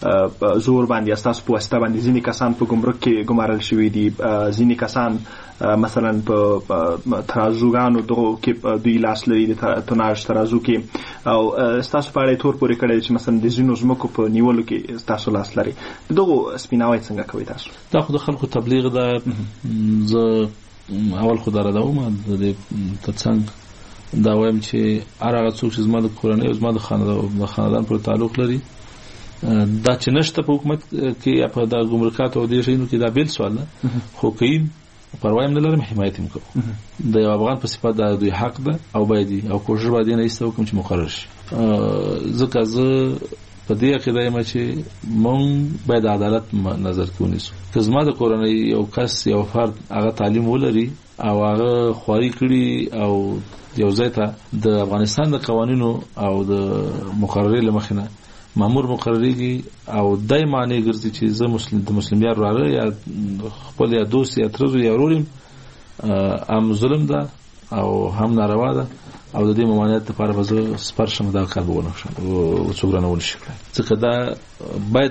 زور باندې تاسو په واسطه باندې ځینی کسان په ګمرک کې ګمارل شوی دي ځینی کسان مثلا په ترازوګانو دغه کې دوی لاس لري د تناش ترازو کې او تاسو په اړه تور پوری کړی چې مثلا د زینو زمکو په نیولو کې تاسو لاس لري دغه سپیناوي څنګه کوي تاسو؟ دا خو د خلکو تبلیغ ده زه اول خدای راو ما د تڅنګ دا وایم چې هغه څوک چې زما د کورنۍ او زما د خاندان خاندان پر تعلق لري دا چې نشته په حکومت کې یا په د ګمرکات او د شینو کې دا بیل سوال نه خو کوي پروايم نه لرم حمایت هم کوم د یو افغان په صفات د دوی حق ده او باید او کوشش باید نه ایستو کوم چې مقرر شي ځکه زه په دې عقیده یم چې مونږ باید عدالت نظر کې ونیسو. که زما د کورنۍ یو کس یو فرد هغه تعلیم ولري او هغه خواري کړي او یو ځای ته د افغانستان د قوانینو او د مقررې له مخې نه مامور مقرریږي او دای معنی ګرځي چې زه مسلم د مسلمان راره یا خپل یا دوست یا ترزو یا ورورم ام ظلم ده او هم ناروا ده او د دې ممانعت لپاره به زه سپارښم دا کار به ونه شم او څوک رانه ونشي کړای ځکه دا باید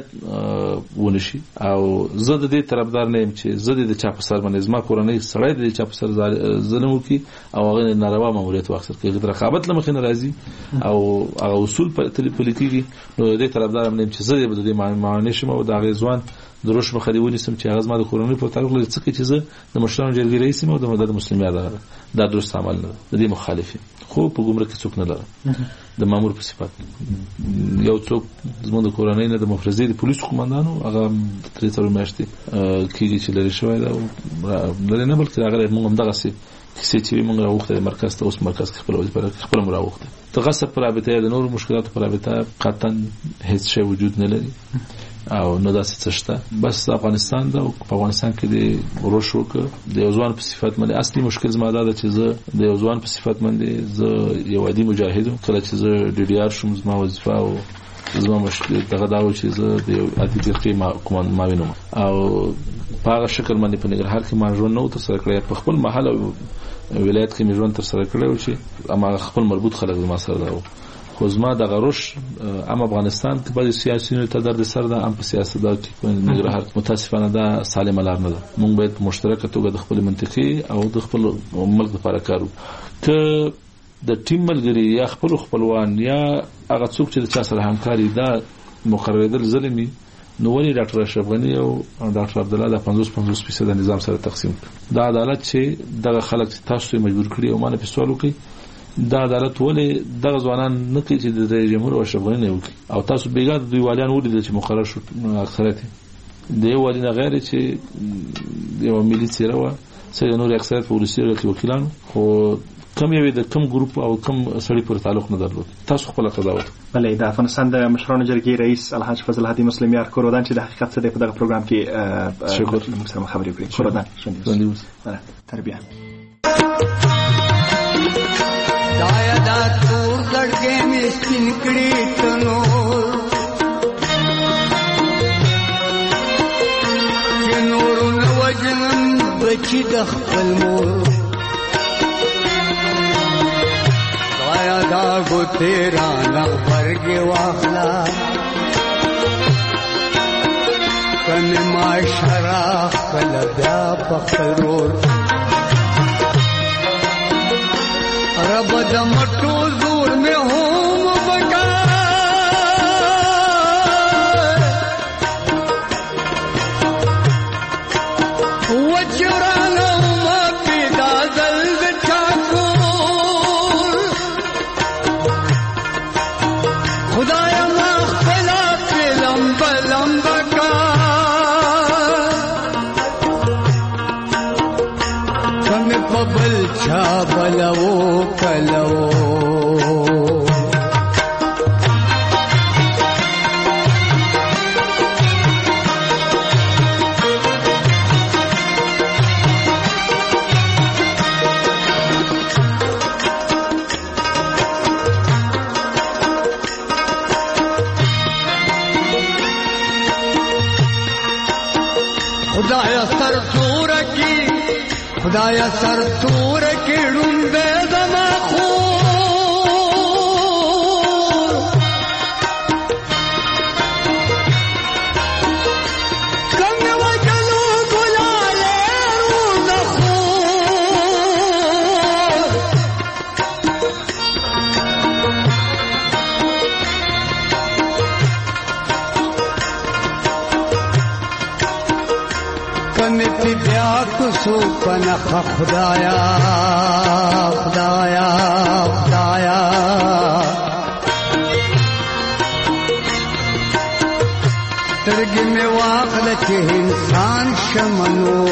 ونشي. او زه د دې طرفدار نه یم چې زه د چا په سر باندې زما کورنۍ سړی د چا په سر ظلم وکړي او هغه ناروا ماموریت واخلي کې د رقابت لمخې ناراضي او هغه اصول په پلي کېږي. نو د دې طرفدار نه یم چې زه د دې معنی شم او دا غي ځوان دروش مخدي ونیسم چې هغه زما د کورنۍ په تعلق لري څه چې زه د مشرانو جرګې رئیس یم او د مدد مسلمان ده دا درست عمل نه د دې مخالفي خو په ګمرک کې څوک نه لري د مامور په صفت یو څوک زموږ د کورنۍ نه د مفرزي د پولیسو قومندانو هغه ترې څلور میاشتې کېږي چې لري شوی دا لري نه بلکې هغه موږ هم دغه سي چې موږ راوخته مرکز ته اوس مرکز کې خپل وظیفه خپل مراوخته تغصب پر رابطه د نور مشکلات پر رابطه قطعا هیڅ شی وجود نه لري او نو داسې څه شته. بس افغانستان دا په افغانستان کې د روش وکړه د یو ځوان په صفت باندې اصلي مشکل زما دا ده چې زه د یو ځوان په صفت باندې زه یو عادي مجاهد کله چې زه ډي ډي آر شوم زما وظیفه او زما مشکل دغه دا و چې زه د یو عادي فرقې معاون او په هغه شکل باندې په نګرهار کې ما ژوند نه تر سره کړی په خپل محل او ولایت کې مې ژوند تر سره کړی و چې اما خپل مربوط خلک زما سره دا خو زما د غروش ام افغانستان کې بعض سیاسيونو ته درد سر ده ام په سیاست دا چې نګرهار متاسفانه دا سالم لار نه ده. موږ باید په مشترکه توګه د خپل منطقي او د خپل ملک لپاره کارو ک د ټیم ملګری یا خپل خپلوان یا هغه څوک چې د چا سره همکاري دا مقرریدل ظلمي نو ولی ډاکټر اشرف غنی او ډاکټر عبد الله د پنځوس پنځوس فیصد نظام سره تقسیم دا عدالت چې دغه خلک تاسو مجبور کړی او مانه په سوال وکړي دا عدالت ولې دغه ځوانان نه کوي چې د رئیس جمهور اشرف غنی نه وکړي او تاسو بیګا د دوی والیان ولیدل چې مقرر شو اکثریت د یو والینه غیر چې یو ملي څیره و چې نور اکثریت پولیسو کې وکیلان خو کم یو د کم ګروپ او کم سړي پر تعلق نه درلود. تاسو خپل قضاوت بلې د افغانستان د مشرانو جرګې رئیس الحاج فضل هادي مسلمیار کورودان چې د حقیقت څخه په دغه پروګرام کې شکر موږ سره خبرې وکړي. کورودان شنو تربیه دایا دا تور دړګې مې سپین کړي تنور چې نور نو وجنم بچي د خپل مور دایا دا ګوتې رانه ورګې واخلا کنه ما شراف کله بیا په خپل رور رب د مټو زور مې هم بکا وچرانو ما پیدا زل چاکو خدایا ما خپلا په لمب لمب کا کم پبل چا بلو کلو خدایا سر تور کی خدایا سر تور کی ډومبه زما خو کم وجلو ګلاله روز خو کنتی بیا کوسو پنخ خدایا خدایا خدایا ترګې مې واخله چې انسان شمنو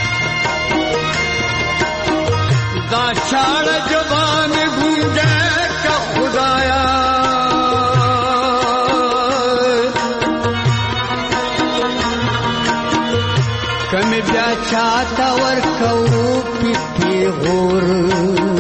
دا چاړه جوان ګونجه کمی بیا چاته ورکو پیغور